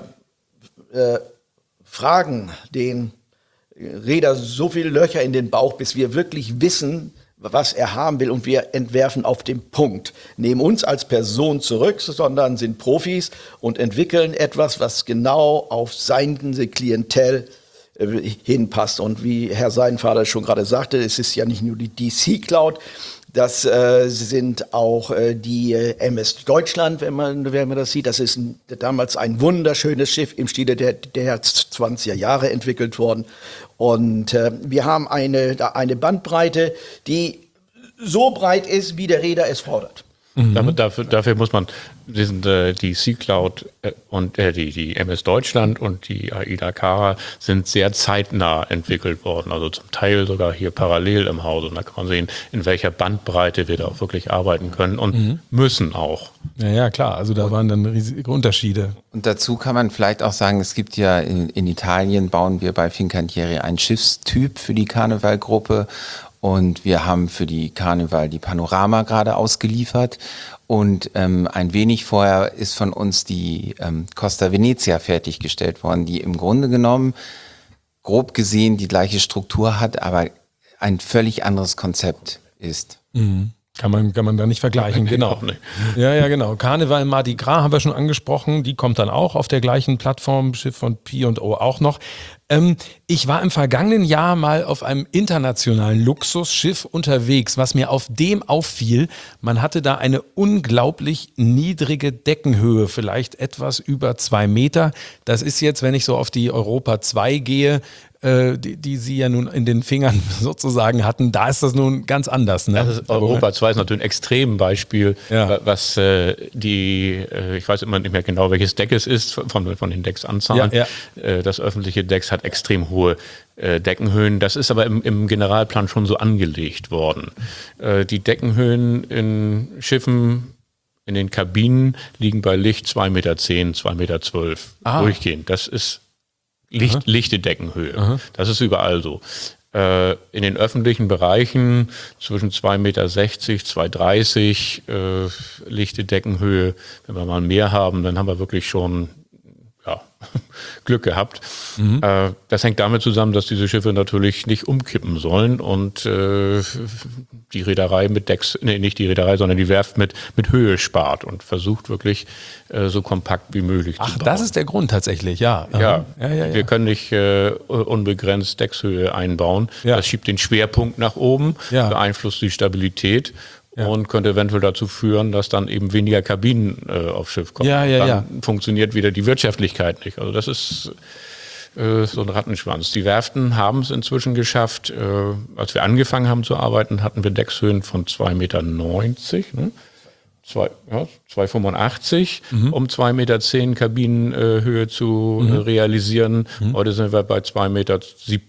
fragen den Reeder so viele Löcher in den Bauch, bis wir wirklich wissen, was er haben will und wir entwerfen auf dem Punkt. Nehmen uns als Person zurück, sondern sind Profis und entwickeln etwas, was genau auf seine Klientel hinpasst. Und wie Herr Seidenvater schon gerade sagte, es ist ja nicht nur die DC Cloud, das sind auch die MS Deutschland, wenn man das sieht. Das ist damals ein wunderschönes Schiff im Stile der 20er Jahre entwickelt worden. Und wir haben eine Bandbreite, die so breit ist, wie der Reeder es fordert. Dafür muss man die Sea Cloud und die MS Deutschland und die AIDA Cara sind sehr zeitnah entwickelt worden, also zum Teil sogar hier parallel im Hause. Und da kann man sehen, in welcher Bandbreite wir da auch wirklich arbeiten können und müssen auch. Ja, klar, also da waren dann riesige Unterschiede. Und dazu kann man vielleicht auch sagen, es gibt ja in Italien bauen wir bei Fincantieri einen Schiffstyp für die Carnival-Gruppe. Und wir haben für die Carnival die Panorama gerade ausgeliefert. Und ein wenig vorher ist von uns die Costa Venezia fertiggestellt worden, die im Grunde genommen, grob gesehen, die gleiche Struktur hat, aber ein völlig anderes Konzept ist. Mhm. Kann man da nicht vergleichen, genau. Nicht. Ja, genau. Karneval Mardi Gras haben wir schon angesprochen, die kommt dann auch auf der gleichen Plattform, Schiff von P&O auch noch. Ich war im vergangenen Jahr mal auf einem internationalen Luxusschiff unterwegs, was mir auf dem auffiel, man hatte da eine unglaublich niedrige Deckenhöhe, vielleicht etwas über 2 Meter. Das ist jetzt, wenn ich so auf die Europa 2 gehe, die Sie ja nun in den Fingern sozusagen hatten, da ist das nun ganz anders. Ne? Das ist, Europa 2 ist natürlich ein Extrembeispiel, was ich weiß immer nicht mehr genau, welches Deck es ist, von den Decksanzahlen. Das öffentliche Deck hat extrem hohe Deckenhöhen. Das ist aber im Generalplan schon so angelegt worden. Die Deckenhöhen in Schiffen, in den Kabinen liegen bei Licht 2,10 Meter, 2,12 Meter durchgehend. Das ist lichte Deckenhöhe. Aha. Das ist überall so. In den öffentlichen Bereichen zwischen 2,60 Meter, 2,30 Meter lichte Deckenhöhe. Wenn wir mal mehr haben, dann haben wir wirklich schon Glück gehabt. Mhm. Das hängt damit zusammen, dass diese Schiffe natürlich nicht umkippen sollen und die Reederei nicht die Reederei, sondern die Werft mit Höhe spart und versucht wirklich so kompakt wie möglich zu bauen. Das ist der Grund tatsächlich, ja. Ja. Wir können nicht unbegrenzt Deckshöhe einbauen. Ja. Das schiebt den Schwerpunkt nach oben, beeinflusst die Stabilität. Ja. Und könnte eventuell dazu führen, dass dann eben weniger Kabinen aufs Schiff kommen. Dann funktioniert wieder die Wirtschaftlichkeit nicht. Also das ist so ein Rattenschwanz. Die Werften haben es inzwischen geschafft. Als wir angefangen haben zu arbeiten, hatten wir Deckshöhen von 2,90 Meter, ne? 2,85, um 2,10 Meter Kabinenhöhe zu realisieren. Heute sind wir bei 2,70 Meter.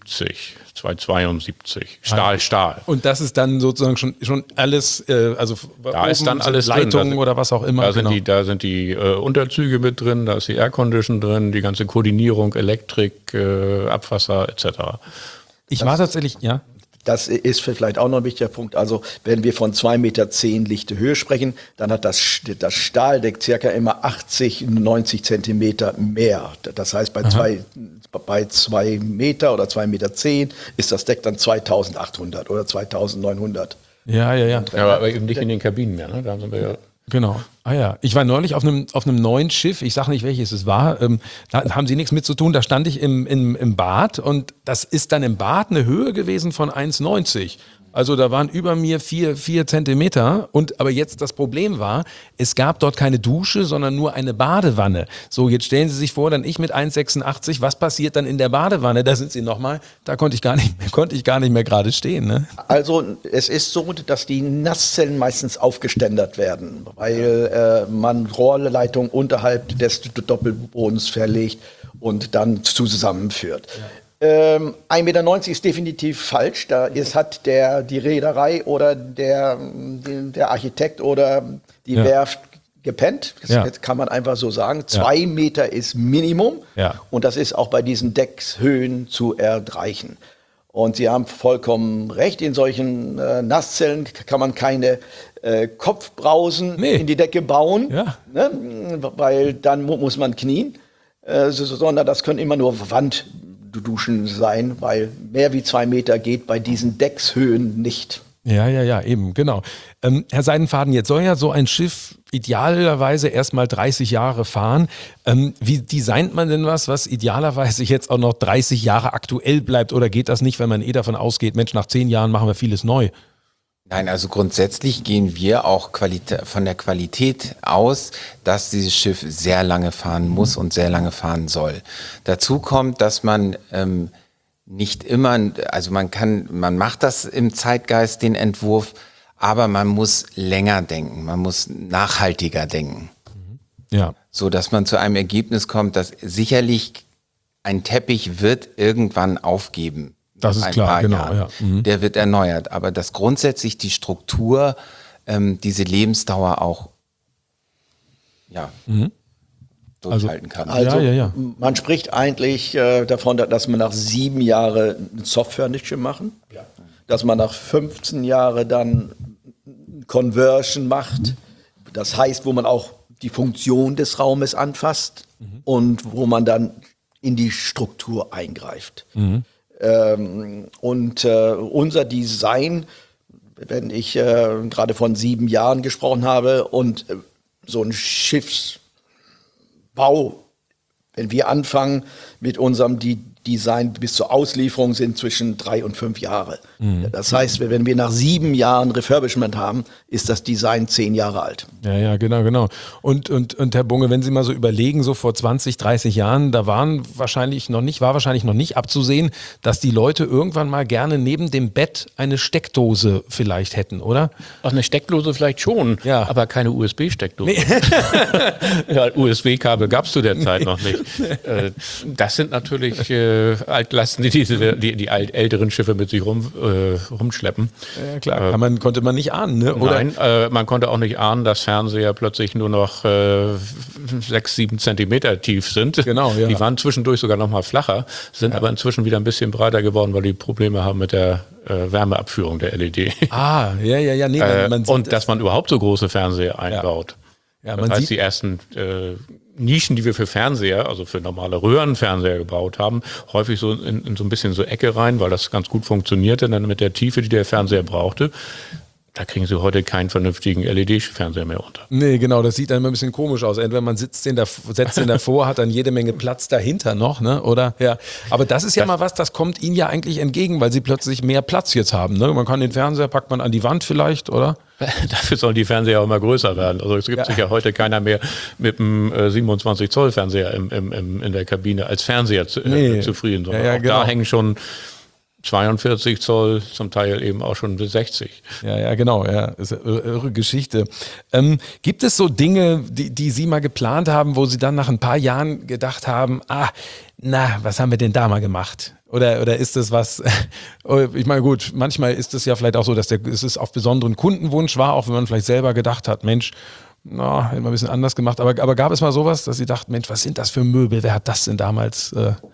2,72. Stahl. Und das ist dann sozusagen schon alles, also da ist dann alles Leitungen drin. Oder was auch immer. Da sind die Unterzüge mit drin, da ist die Aircondition drin, die ganze Koordinierung, Elektrik, Abwasser etc. Ich war tatsächlich, Das ist vielleicht auch noch ein wichtiger Punkt. Also wenn wir von 2,10 Meter lichte Höhe sprechen, dann hat das Stahldeck circa immer 80, 90 Zentimeter mehr. Das heißt, bei 2 Meter oder 2,10 Meter ist das Deck dann 2800 oder 2900. Ja. Aber eben nicht in den Kabinen mehr, ne? Da sind wir ja. Genau. Ich war neulich auf einem neuen Schiff, ich sage nicht, welches es war, da haben Sie nichts mit zu tun, da stand ich im Bad und das ist dann im Bad eine Höhe gewesen von 1,90. Also da waren über mir 4 Zentimeter aber jetzt das Problem war, es gab dort keine Dusche, sondern nur eine Badewanne. So, jetzt stellen Sie sich vor, dann ich mit 1,86, was passiert dann in der Badewanne? Da sind Sie nochmal, da konnte ich gar nicht mehr gerade stehen. Ne? Also es ist so, dass die Nasszellen meistens aufgeständert werden, weil man Rohrleitungen unterhalb des Doppelbodens verlegt und dann zusammenführt. Ja. 1,90 Meter ist definitiv falsch. Hat die Reederei oder der Architekt oder die Werft gepennt. Das kann man einfach so sagen. 2 Meter ist Minimum und das ist auch bei diesen Deckshöhen zu erreichen. Und Sie haben vollkommen recht, in solchen Nasszellen kann man keine Kopfbrausen in die Decke bauen, ne? Weil dann muss man knien, sondern das können immer nur Wandduschen sein, weil mehr wie 2 Meter geht bei diesen Deckshöhen nicht. Ja, eben, genau. Herr Seidenfaden, jetzt soll ja so ein Schiff idealerweise erstmal 30 Jahre fahren. Wie designt man denn was idealerweise jetzt auch noch 30 Jahre aktuell bleibt? Oder geht das nicht, wenn man davon ausgeht, Mensch, nach 10 Jahren machen wir vieles neu? Nein, also grundsätzlich gehen wir auch von der Qualität aus, dass dieses Schiff sehr lange fahren muss und sehr lange fahren soll. Dazu kommt, dass man nicht immer, also man macht das im Zeitgeist, den Entwurf, aber man muss länger denken, man muss nachhaltiger denken. Ja. So dass man zu einem Ergebnis kommt, dass sicherlich ein Teppich wird irgendwann aufgeben. Das ist klar, genau. Ja. Der wird erneuert, aber dass grundsätzlich die Struktur diese Lebensdauer auch durchhalten kann. Also Ja. man spricht eigentlich davon, dass man nach 7 Jahren ein Soft-Furniture machen, dass man nach 15 Jahren dann Conversion macht, das heißt, wo man auch die Funktion des Raumes anfasst und wo man dann in die Struktur eingreift. Unser Design, wenn ich gerade von 7 Jahren gesprochen habe und so ein Schiffsbau, wenn wir anfangen mit unserem Design bis zur Auslieferung sind zwischen 3 und 5 Jahre. Das heißt, wenn wir nach 7 Jahren Refurbishment haben, ist das Design 10 Jahre alt. Ja, genau. Und Herr Bunge, wenn Sie mal so überlegen, so vor 20, 30 Jahren, da war wahrscheinlich noch nicht abzusehen, dass die Leute irgendwann mal gerne neben dem Bett eine Steckdose vielleicht hätten, oder? Ach, eine Steckdose vielleicht schon, Ja. aber keine USB-Steckdose. Ja, USB-Kabel gab es zu der Zeit noch nicht. Das sind natürlich Altlasten, die älteren Schiffe mit sich rumschleppen. Ja, klar. Konnte man nicht ahnen, ne? Oder? Nein, man konnte auch nicht ahnen, dass Fernseher plötzlich nur noch 6, 7 Zentimeter tief sind. Genau, ja. Die waren zwischendurch sogar noch mal flacher, sind aber inzwischen wieder ein bisschen breiter geworden, weil die Probleme haben mit der Wärmeabführung der LED. Ah, ja. Nee, man sieht und dass man überhaupt so große Fernseher einbaut. Ja, Das man heißt, sieht, die ersten Nischen, die wir für Fernseher, also für normale Röhrenfernseher gebaut haben, häufig so in so ein bisschen so Ecke rein, weil das ganz gut funktionierte, dann mit der Tiefe, die der Fernseher brauchte. Da kriegen Sie heute keinen vernünftigen LED-Fernseher mehr unter. nee, genau, das sieht dann immer ein bisschen komisch aus. Entweder man setzt den davor, hat dann jede Menge Platz dahinter noch, ne? Oder? Ja. Aber das ist ja mal was, das kommt Ihnen ja eigentlich entgegen, weil Sie plötzlich mehr Platz jetzt haben, ne? Man kann den Fernseher, packt man an die Wand vielleicht, oder? Dafür sollen die Fernseher auch immer größer werden. Also es gibt sich ja heute keiner mehr mit einem 27 Zoll Fernseher in der Kabine als Fernseher zufrieden, sondern auch da hängen schon 42 Zoll, zum Teil eben auch schon bis 60. Ja, genau, ja. Ist eine irre Geschichte. Gibt es so Dinge, die Sie mal geplant haben, wo Sie dann nach ein paar Jahren gedacht haben, was haben wir denn da mal gemacht? Oder ist das was, ich meine gut, manchmal ist es ja vielleicht auch so, dass es auf besonderen Kundenwunsch war, auch wenn man vielleicht selber gedacht hat, Mensch, hätten wir ein bisschen anders gemacht. Aber gab es mal sowas, dass Sie dachten, Mensch, was sind das für Möbel? Wer hat das denn damals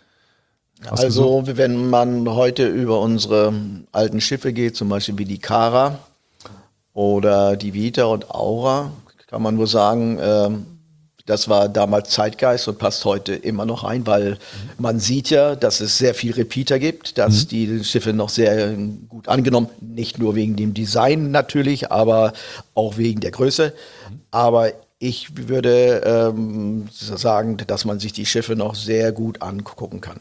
Also wenn man heute über unsere alten Schiffe geht, zum Beispiel wie die Kara oder die Vita und Aura, kann man nur sagen, das war damals Zeitgeist und passt heute immer noch ein, weil man sieht ja, dass es sehr viel Repeater gibt, dass die Schiffe noch sehr gut angenommen, nicht nur wegen dem Design natürlich, aber auch wegen der Größe. Aber ich würde sagen, dass man sich die Schiffe noch sehr gut angucken kann.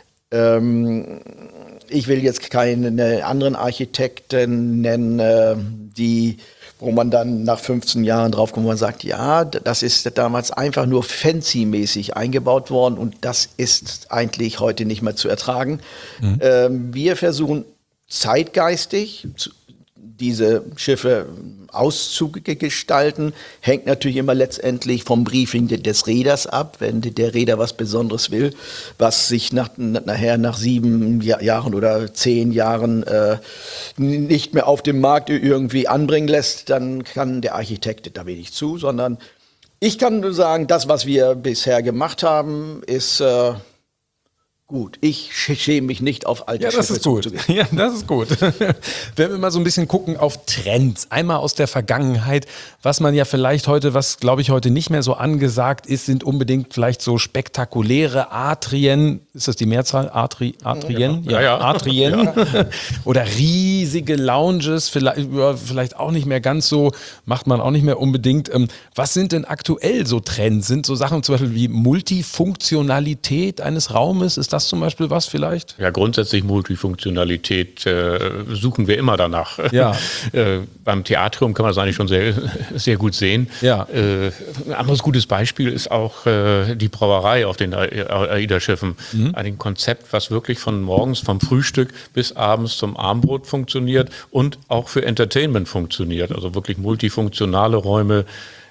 Ich will jetzt keine anderen Architekten nennen, wo man dann nach 15 Jahren draufkommt, wo man sagt, ja, das ist damals einfach nur fancy-mäßig eingebaut worden und das ist eigentlich heute nicht mehr zu ertragen. Wir versuchen zeitgeistig diese Schiffe auszugestalten, hängt natürlich immer letztendlich vom Briefing des Reeders ab, wenn der Reeder was Besonderes will, was sich nachher nach 7 Jahren oder 10 Jahren nicht mehr auf dem Markt irgendwie anbringen lässt, dann kann der Architekt da wenig zu, sondern ich kann nur sagen, das, was wir bisher gemacht haben, ist gut. Ich schäme mich nicht auf alte Ja, das Schiffe ist gut. zuzugehen. Ja, das ist gut. Wenn wir mal so ein bisschen gucken auf Trends, einmal aus der Vergangenheit, was man ja vielleicht heute, was glaube ich heute nicht mehr so angesagt ist, sind unbedingt vielleicht so spektakuläre Atrien, ist das die Mehrzahl? Atrien? Ja. Atrien. Oder riesige Lounges, vielleicht auch nicht mehr ganz so, macht man auch nicht mehr unbedingt. Was sind denn aktuell so Trends? Sind so Sachen zum Beispiel wie Multifunktionalität eines Raumes, ist das zum Beispiel was vielleicht? Ja, grundsätzlich Multifunktionalität suchen wir immer danach. Ja. Beim Theatrium kann man das eigentlich schon sehr, sehr gut sehen. Ja. Ein anderes gutes Beispiel ist auch die Brauerei auf den AIDA-Schiffen. Ein Konzept, was wirklich von morgens vom Frühstück bis abends zum Abendbrot funktioniert und auch für Entertainment funktioniert. Also wirklich multifunktionale Räume,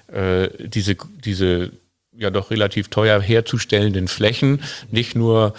diese ja doch relativ teuer herzustellenden Flächen, nicht nur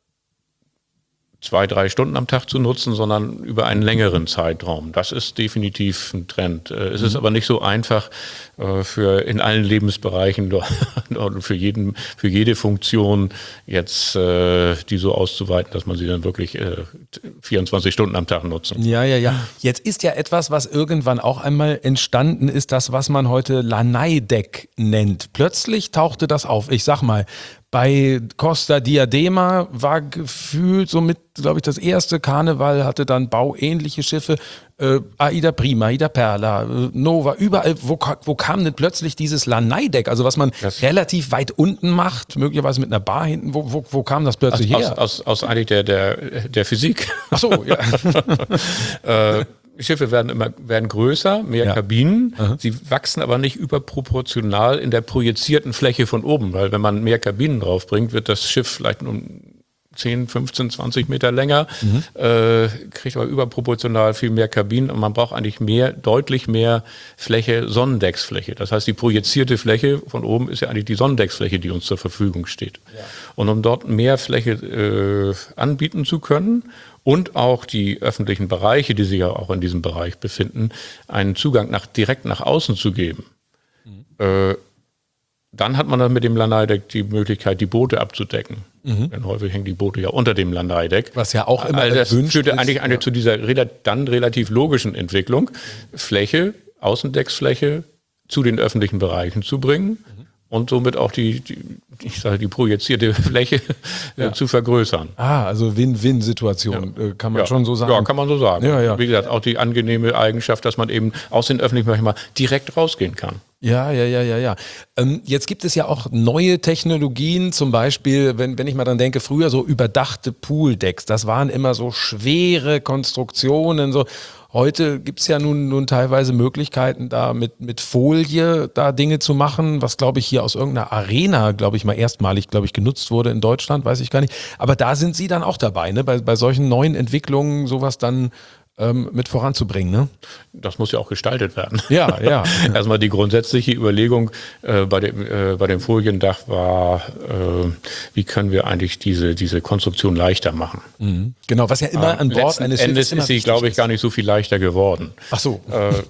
2-3 Stunden am Tag zu nutzen, sondern über einen längeren Zeitraum. Das ist definitiv ein Trend. Es ist aber nicht so einfach in allen Lebensbereichen für jede Funktion jetzt die so auszuweiten, dass man sie dann wirklich 24 Stunden am Tag nutzen. Ja. Jetzt ist ja etwas, was irgendwann auch einmal entstanden ist, das, was man heute Lanai-Deck nennt. Plötzlich tauchte das auf. Ich sag mal, bei Costa Diadema war gefühlt somit, glaube ich, das erste Karneval, hatte dann bauähnliche Schiffe, Aida Prima, Aida Perla, Nova, überall, wo kam denn plötzlich dieses Lanai-Deck, also was man relativ weit unten macht, möglicherweise mit einer Bar hinten, wo kam das plötzlich her? Aus eigentlich der Physik. Ach so, ja. Schiffe werden größer, mehr Kabinen. Sie wachsen aber nicht überproportional in der projizierten Fläche von oben, weil wenn man mehr Kabinen draufbringt, wird das Schiff vielleicht um 10, 15, 20 Meter länger, kriegt aber überproportional viel mehr Kabinen und man braucht eigentlich deutlich mehr Fläche, Sonnendecksfläche. Das heißt, die projizierte Fläche von oben ist ja eigentlich die Sonnendecksfläche, die uns zur Verfügung steht. Ja. Und um dort mehr Fläche anbieten zu können und auch die öffentlichen Bereiche, die sich ja auch in diesem Bereich befinden, einen Zugang direkt nach außen zu geben, dann hat man dann mit dem Lanai-Deck die Möglichkeit, die Boote abzudecken. Denn häufig hängen die Boote ja unter dem Lanai-Deck. Was ja auch immer das führte ist, eigentlich zu dieser dann relativ logischen Entwicklung, Fläche, Außendecksfläche zu den öffentlichen Bereichen zu bringen und somit auch die projizierte Fläche zu vergrößern. Also Win-Win-Situation, kann man schon so sagen. Ja, kann man so sagen. Ja. Wie gesagt, auch die angenehme Eigenschaft, dass man eben aus den öffentlichen Bereichen mal direkt rausgehen kann. Ja. Jetzt gibt es ja auch neue Technologien, zum Beispiel, wenn ich mal dran denke, früher so überdachte Pooldecks, das waren immer so schwere Konstruktionen, so. Heute gibt es ja nun teilweise Möglichkeiten, da mit Folie da Dinge zu machen, was, glaube ich, hier aus irgendeiner Arena, glaube ich, mal erstmalig, genutzt wurde in Deutschland, weiß ich gar nicht. Aber da sind Sie dann auch dabei, ne? Bei solchen neuen Entwicklungen sowas dann mit voranzubringen, ne? Das muss ja auch gestaltet werden. Ja. Erstmal die grundsätzliche Überlegung bei dem Foliendach war, wie können wir eigentlich diese Konstruktion leichter machen? Genau, was ja immer an Bord eines Schiffes ist sie, glaube ich, gar nicht so viel leichter geworden. Ach so.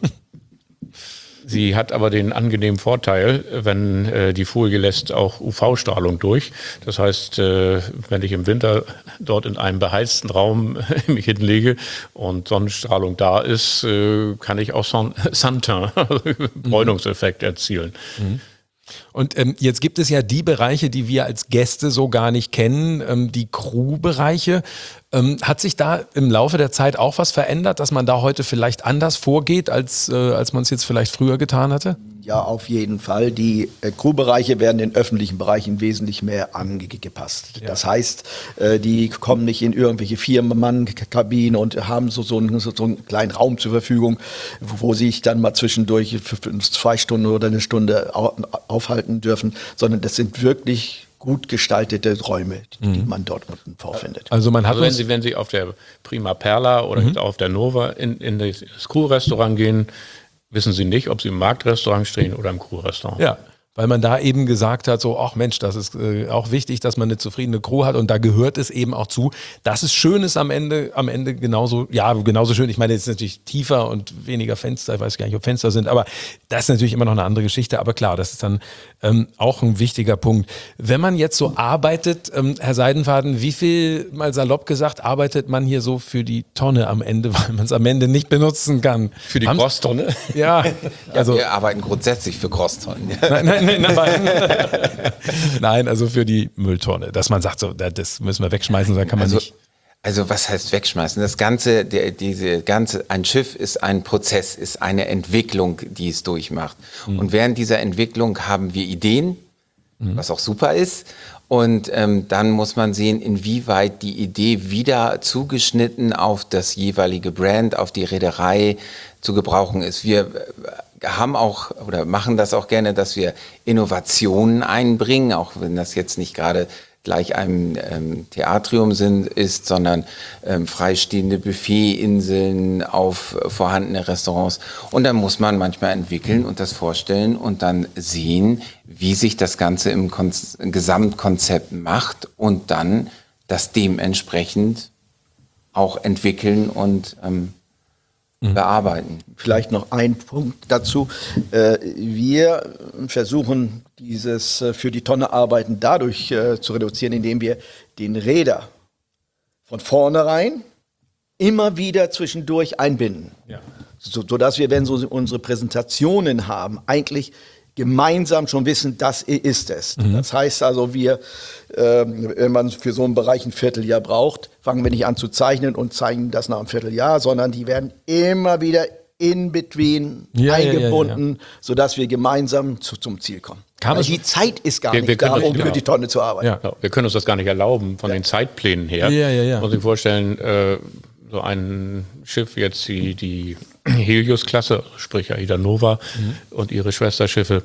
Sie hat aber den angenehmen Vorteil, wenn die Folie lässt auch UV-Strahlung durch. Das heißt, wenn ich im Winter dort in einem beheizten Raum mich hinlege und Sonnenstrahlung da ist, kann ich auch Suntan, Bräunungseffekt erzielen. Und jetzt gibt es ja die Bereiche, die wir als Gäste so gar nicht kennen, die Crew-Bereiche. Hat sich da im Laufe der Zeit auch was verändert, dass man da heute vielleicht anders vorgeht, als man es jetzt vielleicht früher getan hatte? Ja, auf jeden Fall. Die Crewbereiche werden den öffentlichen Bereichen wesentlich mehr angepasst. Ja. Das heißt, die kommen nicht in irgendwelche 4-Mann-Kabinen und haben so einen kleinen Raum zur Verfügung, wo sie sich dann mal zwischendurch für 2 Stunden oder eine Stunde aufhalten dürfen, sondern das sind wirklich gut gestaltete Räume, die man dort unten vorfindet. Also man hat wenn Sie auf der Prima Perla oder auf der Nova in das Crew-Restaurant gehen, wissen Sie nicht, ob Sie im Marktrestaurant stehen oder im Crew-Restaurant. Ja, weil man da eben gesagt hat, so, ach Mensch, das ist auch wichtig, dass man eine zufriedene Crew hat und da gehört es eben auch zu, dass es schön ist am Ende genauso schön. Ich meine, es ist natürlich tiefer und weniger Fenster, ich weiß gar nicht, ob Fenster sind, aber das ist natürlich immer noch eine andere Geschichte, aber klar, das ist dann auch ein wichtiger Punkt. Wenn man jetzt so arbeitet, Herr Seidenfaden, wie viel, mal salopp gesagt, arbeitet man hier so für die Tonne am Ende, weil man es am Ende nicht benutzen kann? Für die Crosstonne? Ja, also wir arbeiten grundsätzlich für Crosstonnen. Nein, also für die Mülltonne, dass man sagt, so, das müssen wir wegschmeißen, da kann man nicht. Also was heißt wegschmeißen? Das Ganze, ein Schiff ist ein Prozess, ist eine Entwicklung, die es durchmacht. Und während dieser Entwicklung haben wir Ideen, was auch super ist. Und dann muss man sehen, inwieweit die Idee wieder zugeschnitten auf das jeweilige Brand, auf die Reederei zu gebrauchen ist. Wir haben auch oder machen das auch gerne, dass wir Innovationen einbringen, auch wenn das jetzt nicht gerade gleich einem Theatrium ist, sondern freistehende Buffetinseln auf vorhandene Restaurants. Und dann muss man manchmal entwickeln und das vorstellen und dann sehen, wie sich das Ganze im Gesamtkonzept macht und dann das dementsprechend auch entwickeln und bearbeiten. Vielleicht noch ein Punkt dazu. Wir versuchen dieses für die Tonne arbeiten dadurch zu reduzieren, indem wir den Reeder von vornherein immer wieder zwischendurch einbinden. Ja. Sodass wir, wenn so unsere Präsentationen haben, eigentlich gemeinsam schon wissen, das ist es. Das heißt also, wenn man für so einen Bereich ein Vierteljahr braucht, fangen wir nicht an zu zeichnen und zeigen das nach einem Vierteljahr, sondern die werden immer wieder in between eingebunden, sodass wir gemeinsam zum Ziel kommen. Weil die Zeit ist gar nicht da, um für die Tonne zu arbeiten. Ja, wir können uns das gar nicht erlauben von den Zeitplänen her. Muss ich vorstellen, so ein Schiff jetzt die Helios-Klasse, sprich Aida Nova und ihre Schwesterschiffe,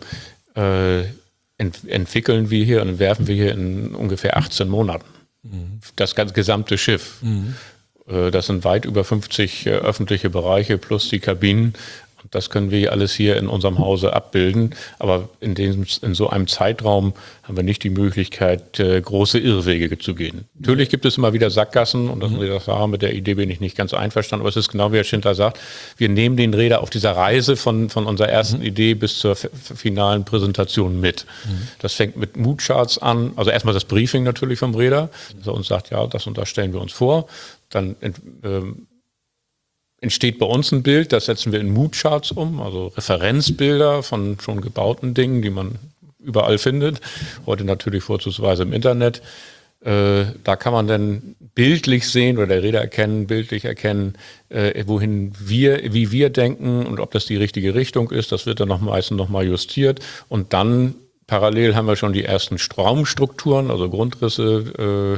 entwickeln wir hier und entwerfen wir hier in ungefähr 18 Monaten. Das gesamte Schiff. Das sind weit über 50 öffentliche Bereiche plus die Kabinen. Und das können wir alles hier in unserem Hause abbilden. Aber in so einem Zeitraum haben wir nicht die Möglichkeit, große Irrwege zu gehen. Natürlich gibt es immer wieder Sackgassen und das muss ich das sagen, mit der Idee bin ich nicht ganz einverstanden. Aber es ist genau wie Herr Schindler sagt, wir nehmen den Reeder auf dieser Reise von unserer ersten Idee bis zur finalen Präsentation mit. Das fängt mit Moodcharts an, also erstmal das Briefing natürlich vom Reeder, dass er uns sagt, ja, das und das stellen wir uns vor. Dann entsteht bei uns ein Bild, das setzen wir in Moodcharts um, also Referenzbilder von schon gebauten Dingen, die man überall findet, heute natürlich vorzugsweise im Internet. Da kann man dann bildlich sehen oder der Reeder bildlich erkennen, wie wir denken und ob das die richtige Richtung ist. Das wird dann meistens noch mal justiert und dann parallel haben wir schon die ersten Raumstrukturen, also Grundrisse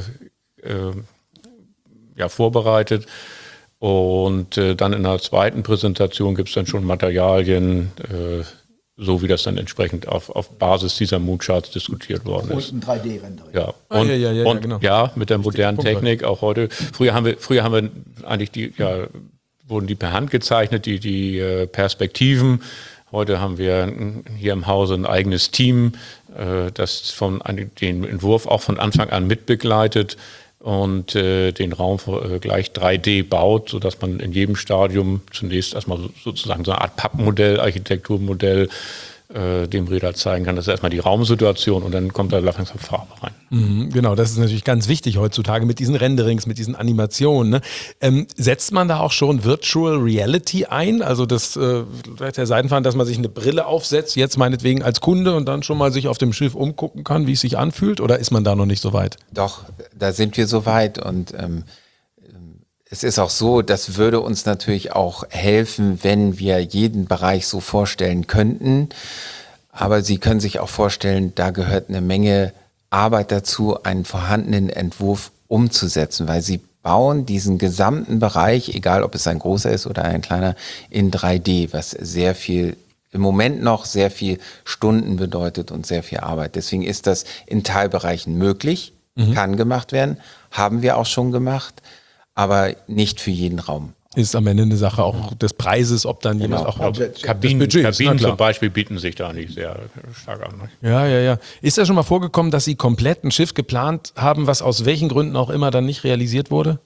vorbereitet. Und dann in der zweiten Präsentation gibt es dann schon Materialien, so wie das dann entsprechend auf Basis dieser Moodcharts diskutiert worden ist. Und ein 3D-Rendering. Ja. Und genau. Mit der modernen Technik auch heute. Früher haben wir eigentlich wurden die per Hand gezeichnet, die Perspektiven. Heute haben wir hier im Hause ein eigenes Team, das den Entwurf auch von Anfang an mitbegleitet und den Raum gleich 3D baut, sodass man in jedem Stadium zunächst erstmal sozusagen so eine Art Pappmodell, Architekturmodell dem Reeder zeigen kann. Das ist erstmal die Raumsituation und dann kommt da langsam Farbe rein. Genau, das ist natürlich ganz wichtig heutzutage mit diesen Renderings, mit diesen Animationen. Ne? Setzt man da auch schon Virtual Reality ein? Also das, vielleicht Herr Seidenfaden, dass man sich eine Brille aufsetzt, jetzt meinetwegen als Kunde und dann schon mal sich auf dem Schiff umgucken kann, wie es sich anfühlt? Oder ist man da noch nicht so weit? Doch, da sind wir so weit und es ist auch so, das würde uns natürlich auch helfen, wenn wir jeden Bereich so vorstellen könnten. Aber Sie können sich auch vorstellen, da gehört eine Menge Arbeit dazu, einen vorhandenen Entwurf umzusetzen, weil Sie bauen diesen gesamten Bereich, egal ob es ein großer ist oder ein kleiner, in 3D, was sehr viel, im Moment noch sehr viel Stunden bedeutet und sehr viel Arbeit. Deswegen ist das in Teilbereichen möglich, kann gemacht werden, haben wir auch schon gemacht. Aber nicht für jeden Raum. ist am Ende eine Sache auch des Preises, ob dann jemand auch Kabinen, des Budgets, Kabinen na klar. zum Beispiel bieten sich da nicht sehr stark an. Ne? Ja. Ist das schon mal vorgekommen, dass Sie komplett ein Schiff geplant haben, was aus welchen Gründen auch immer dann nicht realisiert wurde?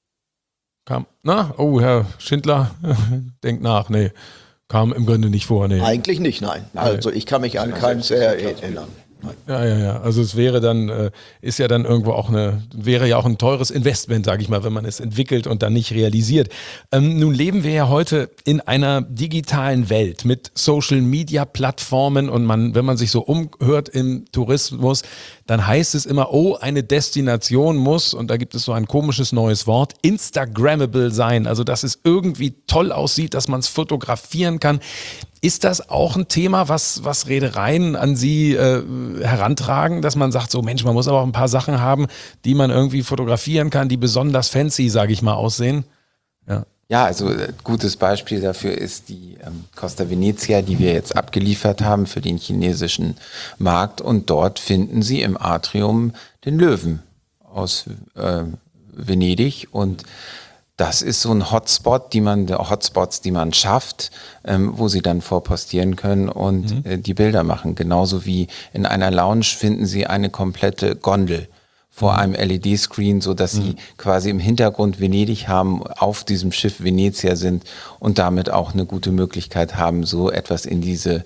Herr Schindler, denkt nach, nee, kam im Grunde nicht vor, nee. Eigentlich nicht, nein. Also ich kann mich an keins erinnern. Ja. Also es wäre dann, ist ja dann irgendwo auch wäre ja auch ein teures Investment, sage ich mal, wenn man es entwickelt und dann nicht realisiert. Nun leben wir ja heute in einer digitalen Welt mit Social-Media-Plattformen und wenn man sich so umhört im Tourismus, dann heißt es immer, eine Destination muss, und da gibt es so ein komisches neues Wort, Instagrammable sein. Also dass es irgendwie toll aussieht, dass man es fotografieren kann. Ist das auch ein Thema, was Reedereien an Sie herantragen, dass man sagt, so Mensch, man muss aber auch ein paar Sachen haben, die man irgendwie fotografieren kann, die besonders fancy, sage ich mal, aussehen? Ja, also gutes Beispiel dafür ist die Costa Venezia, die wir jetzt abgeliefert haben für den chinesischen Markt. Und dort finden Sie im Atrium den Löwen aus Venedig. Und das ist so ein Hotspots, die man schafft, wo Sie dann vorpostieren können und die Bilder machen. Genauso wie in einer Lounge finden Sie eine komplette Gondel vor einem LED-Screen, so dass Sie quasi im Hintergrund Venedig haben, auf diesem Schiff Venezia sind und damit auch eine gute Möglichkeit haben, so etwas in diese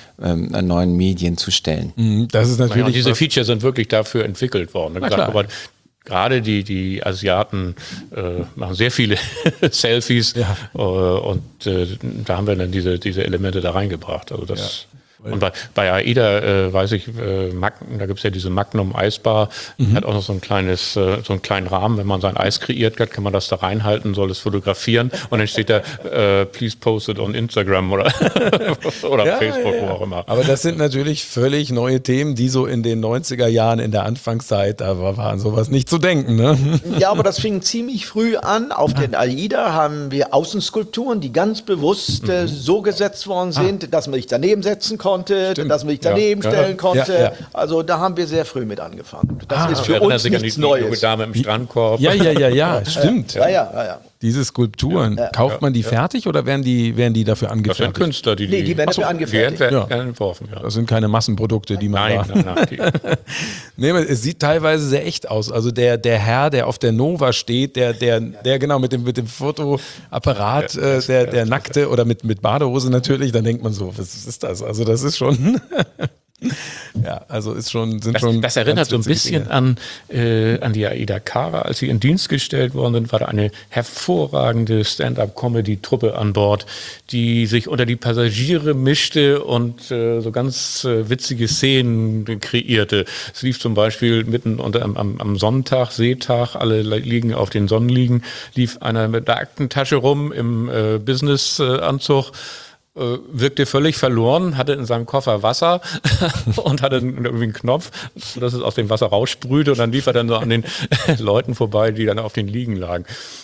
neuen Medien zu stellen. Das ist natürlich. Und diese Features sind wirklich dafür entwickelt worden. Na klar. Aber gerade die Asiaten machen sehr viele Selfies und da haben wir dann diese Elemente da reingebracht. Also das. Und bei AIDA weiß ich, da gibt es ja diese Magnum Eisbar, die hat auch noch so einen kleinen Rahmen, wenn man sein Eis kreiert hat, kann man das da reinhalten, soll es fotografieren und dann steht da, please post it on Instagram oder Facebook, wo auch immer. Aber das sind natürlich völlig neue Themen, die so in den 90er Jahren, in der Anfangszeit, da war an sowas nicht zu denken. Ne? Ja, aber das fing ziemlich früh an. Auf den AIDA haben wir Außenskulpturen, die ganz bewusst so gesetzt worden sind, dass man sich daneben setzen konnte, dass man sich daneben stellen konnte. Ja. Also da haben wir sehr früh mit angefangen. Das ist für erinnert uns sich an nichts die junge Neues. Dame im Strandkorb. Ja, stimmt. Ja. Diese Skulpturen, kauft man die fertig oder werden die dafür Das angefertigt? sind Künstler, die werden dafür angefertigt. Die werden entworfen, ja. Das sind keine Massenprodukte, die man Nein. Nee, es sieht teilweise sehr echt aus. Also der Herr, der auf der Nova steht, der genau mit dem Fotoapparat, der Nackte oder mit Badehose natürlich, dann denkt man so, was ist das? Also das ist schon... Ja, also Das erinnert so ein bisschen an die Aida Cara, als sie in Dienst gestellt worden sind, war da eine hervorragende Stand-up-Comedy-Truppe an Bord, die sich unter die Passagiere mischte und so ganz witzige Szenen kreierte. Es lief zum Beispiel mitten am Sonntag, Seetag, alle liegen auf den Sonnenliegen, lief einer mit der Aktentasche rum im Business-Anzug, wirkte völlig verloren, hatte in seinem Koffer Wasser und hatte irgendwie einen Knopf, dass es aus dem Wasser raussprühte und dann lief er dann so an den Leuten vorbei, die dann auf den Liegen lagen.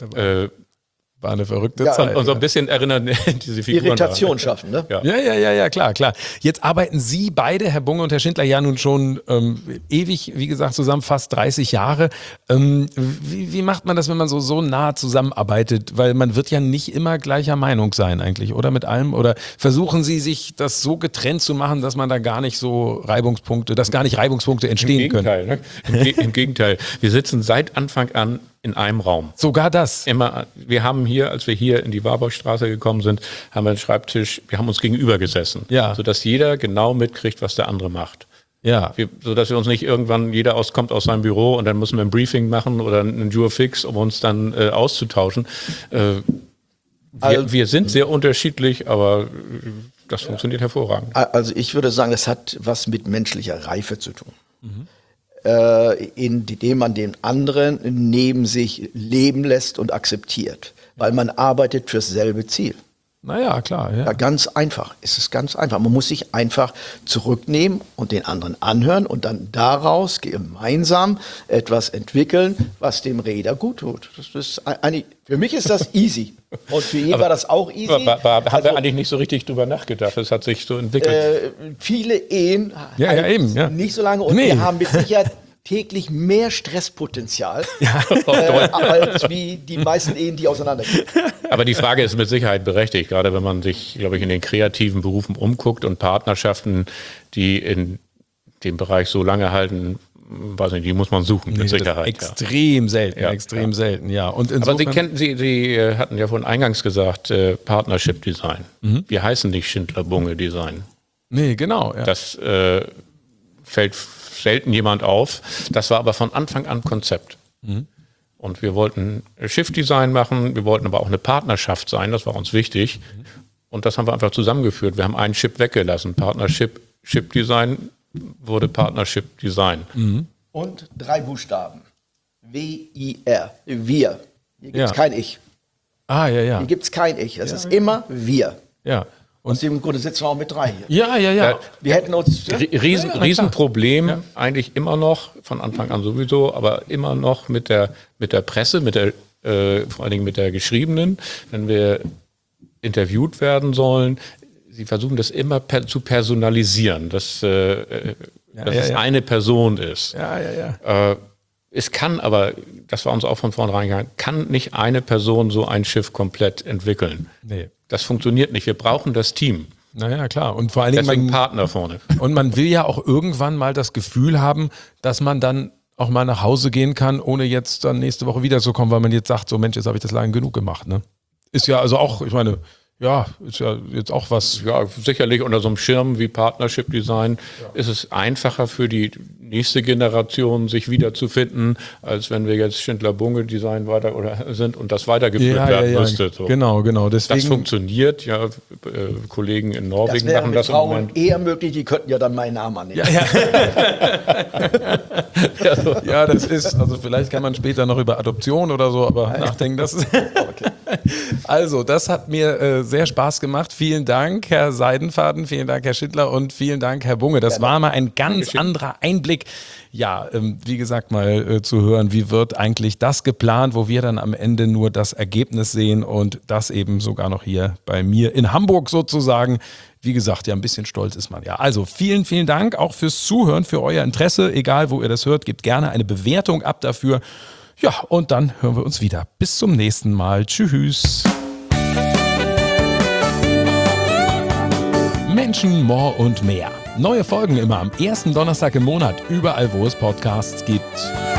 War eine verrückte Zeit. Und so ein bisschen erinnern diese Figuren Irritation schaffen, ne? Ja, klar. Jetzt arbeiten Sie beide, Herr Bunge und Herr Schindler, ja nun schon ewig, wie gesagt, zusammen fast 30 Jahre. Wie macht man das, wenn man so nah zusammenarbeitet? Weil man wird ja nicht immer gleicher Meinung sein eigentlich, oder mit allem? Oder versuchen Sie, sich das so getrennt zu machen, dass man da gar nicht Reibungspunkte entstehen können? Ne? Im Gegenteil. Wir sitzen seit Anfang an in einem Raum. Sogar das? Wir haben hier, als wir hier in die Warburgstraße gekommen sind, haben wir einen Schreibtisch, wir haben uns gegenüber gesessen, sodass jeder genau mitkriegt, was der andere macht. Ja. Sodass wir uns nicht irgendwann, kommt aus seinem Büro und dann müssen wir ein Briefing machen oder einen Jurfix, um uns dann auszutauschen. Wir sind sehr unterschiedlich, aber das funktioniert hervorragend. Also ich würde sagen, es hat was mit menschlicher Reife zu tun. Indem man den anderen neben sich leben lässt und akzeptiert. Weil man arbeitet fürs selbe Ziel. Naja, klar. Ja, ganz einfach. Es ist ganz einfach. Man muss sich einfach zurücknehmen und den anderen anhören und dann daraus gemeinsam etwas entwickeln, was dem Reeder gut tut. Für mich ist das easy. Und für ihn war das auch easy. Haben wir eigentlich nicht so richtig drüber nachgedacht. Das hat sich so entwickelt. Viele Ehen eben, nicht so lange. Und wir haben mit Sicherheit täglich mehr Stresspotenzial als wie die meisten Ehen, die auseinandergehen. Aber die Frage ist mit Sicherheit berechtigt, gerade wenn man sich, glaube ich, in den kreativen Berufen umguckt und Partnerschaften, die in dem Bereich so lange halten, weiß nicht, die muss man suchen, mit Sicherheit. Extrem selten, ja. Und aber Sie hatten ja vorhin eingangs gesagt, Partnership Design. Wir heißen nicht Schindler-Bunge Design. Nee, genau. Ja. Das fällt selten jemand auf. Das war aber von Anfang an Konzept. Und wir wollten Schiffdesign machen, wir wollten aber auch eine Partnerschaft sein, das war uns wichtig. Und das haben wir einfach zusammengeführt. Wir haben einen Chip weggelassen. Partnership, Ship Design wurde Partnership Design. Und 3 Buchstaben. W-I-R. Wir. Hier gibt es kein Ich. Ja. Hier gibt es kein Ich. Das ist immer wir. Ja. Aus dem Grunde sitzen wir auch mit 3 hier. Ja. Wir hätten uns... Riesenproblem, eigentlich immer noch, von Anfang an sowieso, aber immer noch mit der Presse, vor allen Dingen mit der geschriebenen, wenn wir interviewt werden sollen. Sie versuchen das immer zu personalisieren, dass es eine Person ist. Ja. Es kann aber, das war uns auch von vornherein gegangen, kann nicht eine Person so ein Schiff komplett entwickeln. Nee. Das funktioniert nicht. Wir brauchen das Team. Naja, klar. Und vor allen Dingen Deswegen Partner vorne. Und man will ja auch irgendwann mal das Gefühl haben, dass man dann auch mal nach Hause gehen kann, ohne jetzt dann nächste Woche wiederzukommen, weil man jetzt sagt, so Mensch, jetzt habe ich das lange genug gemacht. Ne? Ist ja also auch, ich meine, ja, ist ja jetzt auch was. Ja, sicherlich unter so einem Schirm wie Partnership Design ist es einfacher für die nächste Generation, sich wiederzufinden, als wenn wir jetzt Schindler-Bunge Design sind und das weitergeführt werden müsste. So. Genau. Deswegen, das funktioniert, ja. Kollegen in Norwegen machen das im Moment. Eher möglich, die könnten ja dann meinen Namen annehmen. Ja, das ist, also vielleicht kann man später noch über Adoption oder so, aber nachdenken, das ist. Okay. Also, das hat mir sehr Spaß gemacht. Vielen Dank, Herr Seidenfaden, vielen Dank, Herr Schindler und vielen Dank, Herr Bunge. Das war mal ein ganz anderer Einblick. Ja, wie gesagt, mal zu hören, wie wird eigentlich das geplant, wo wir dann am Ende nur das Ergebnis sehen und das eben sogar noch hier bei mir in Hamburg sozusagen. Wie gesagt, ja, ein bisschen stolz ist man ja. Also vielen, vielen Dank auch fürs Zuhören, für euer Interesse. Egal, wo ihr das hört, gebt gerne eine Bewertung ab dafür. Ja, und dann hören wir uns wieder. Bis zum nächsten Mal. Tschüss. Menschen, More und mehr. Neue Folgen immer am ersten Donnerstag im Monat, überall, wo es Podcasts gibt.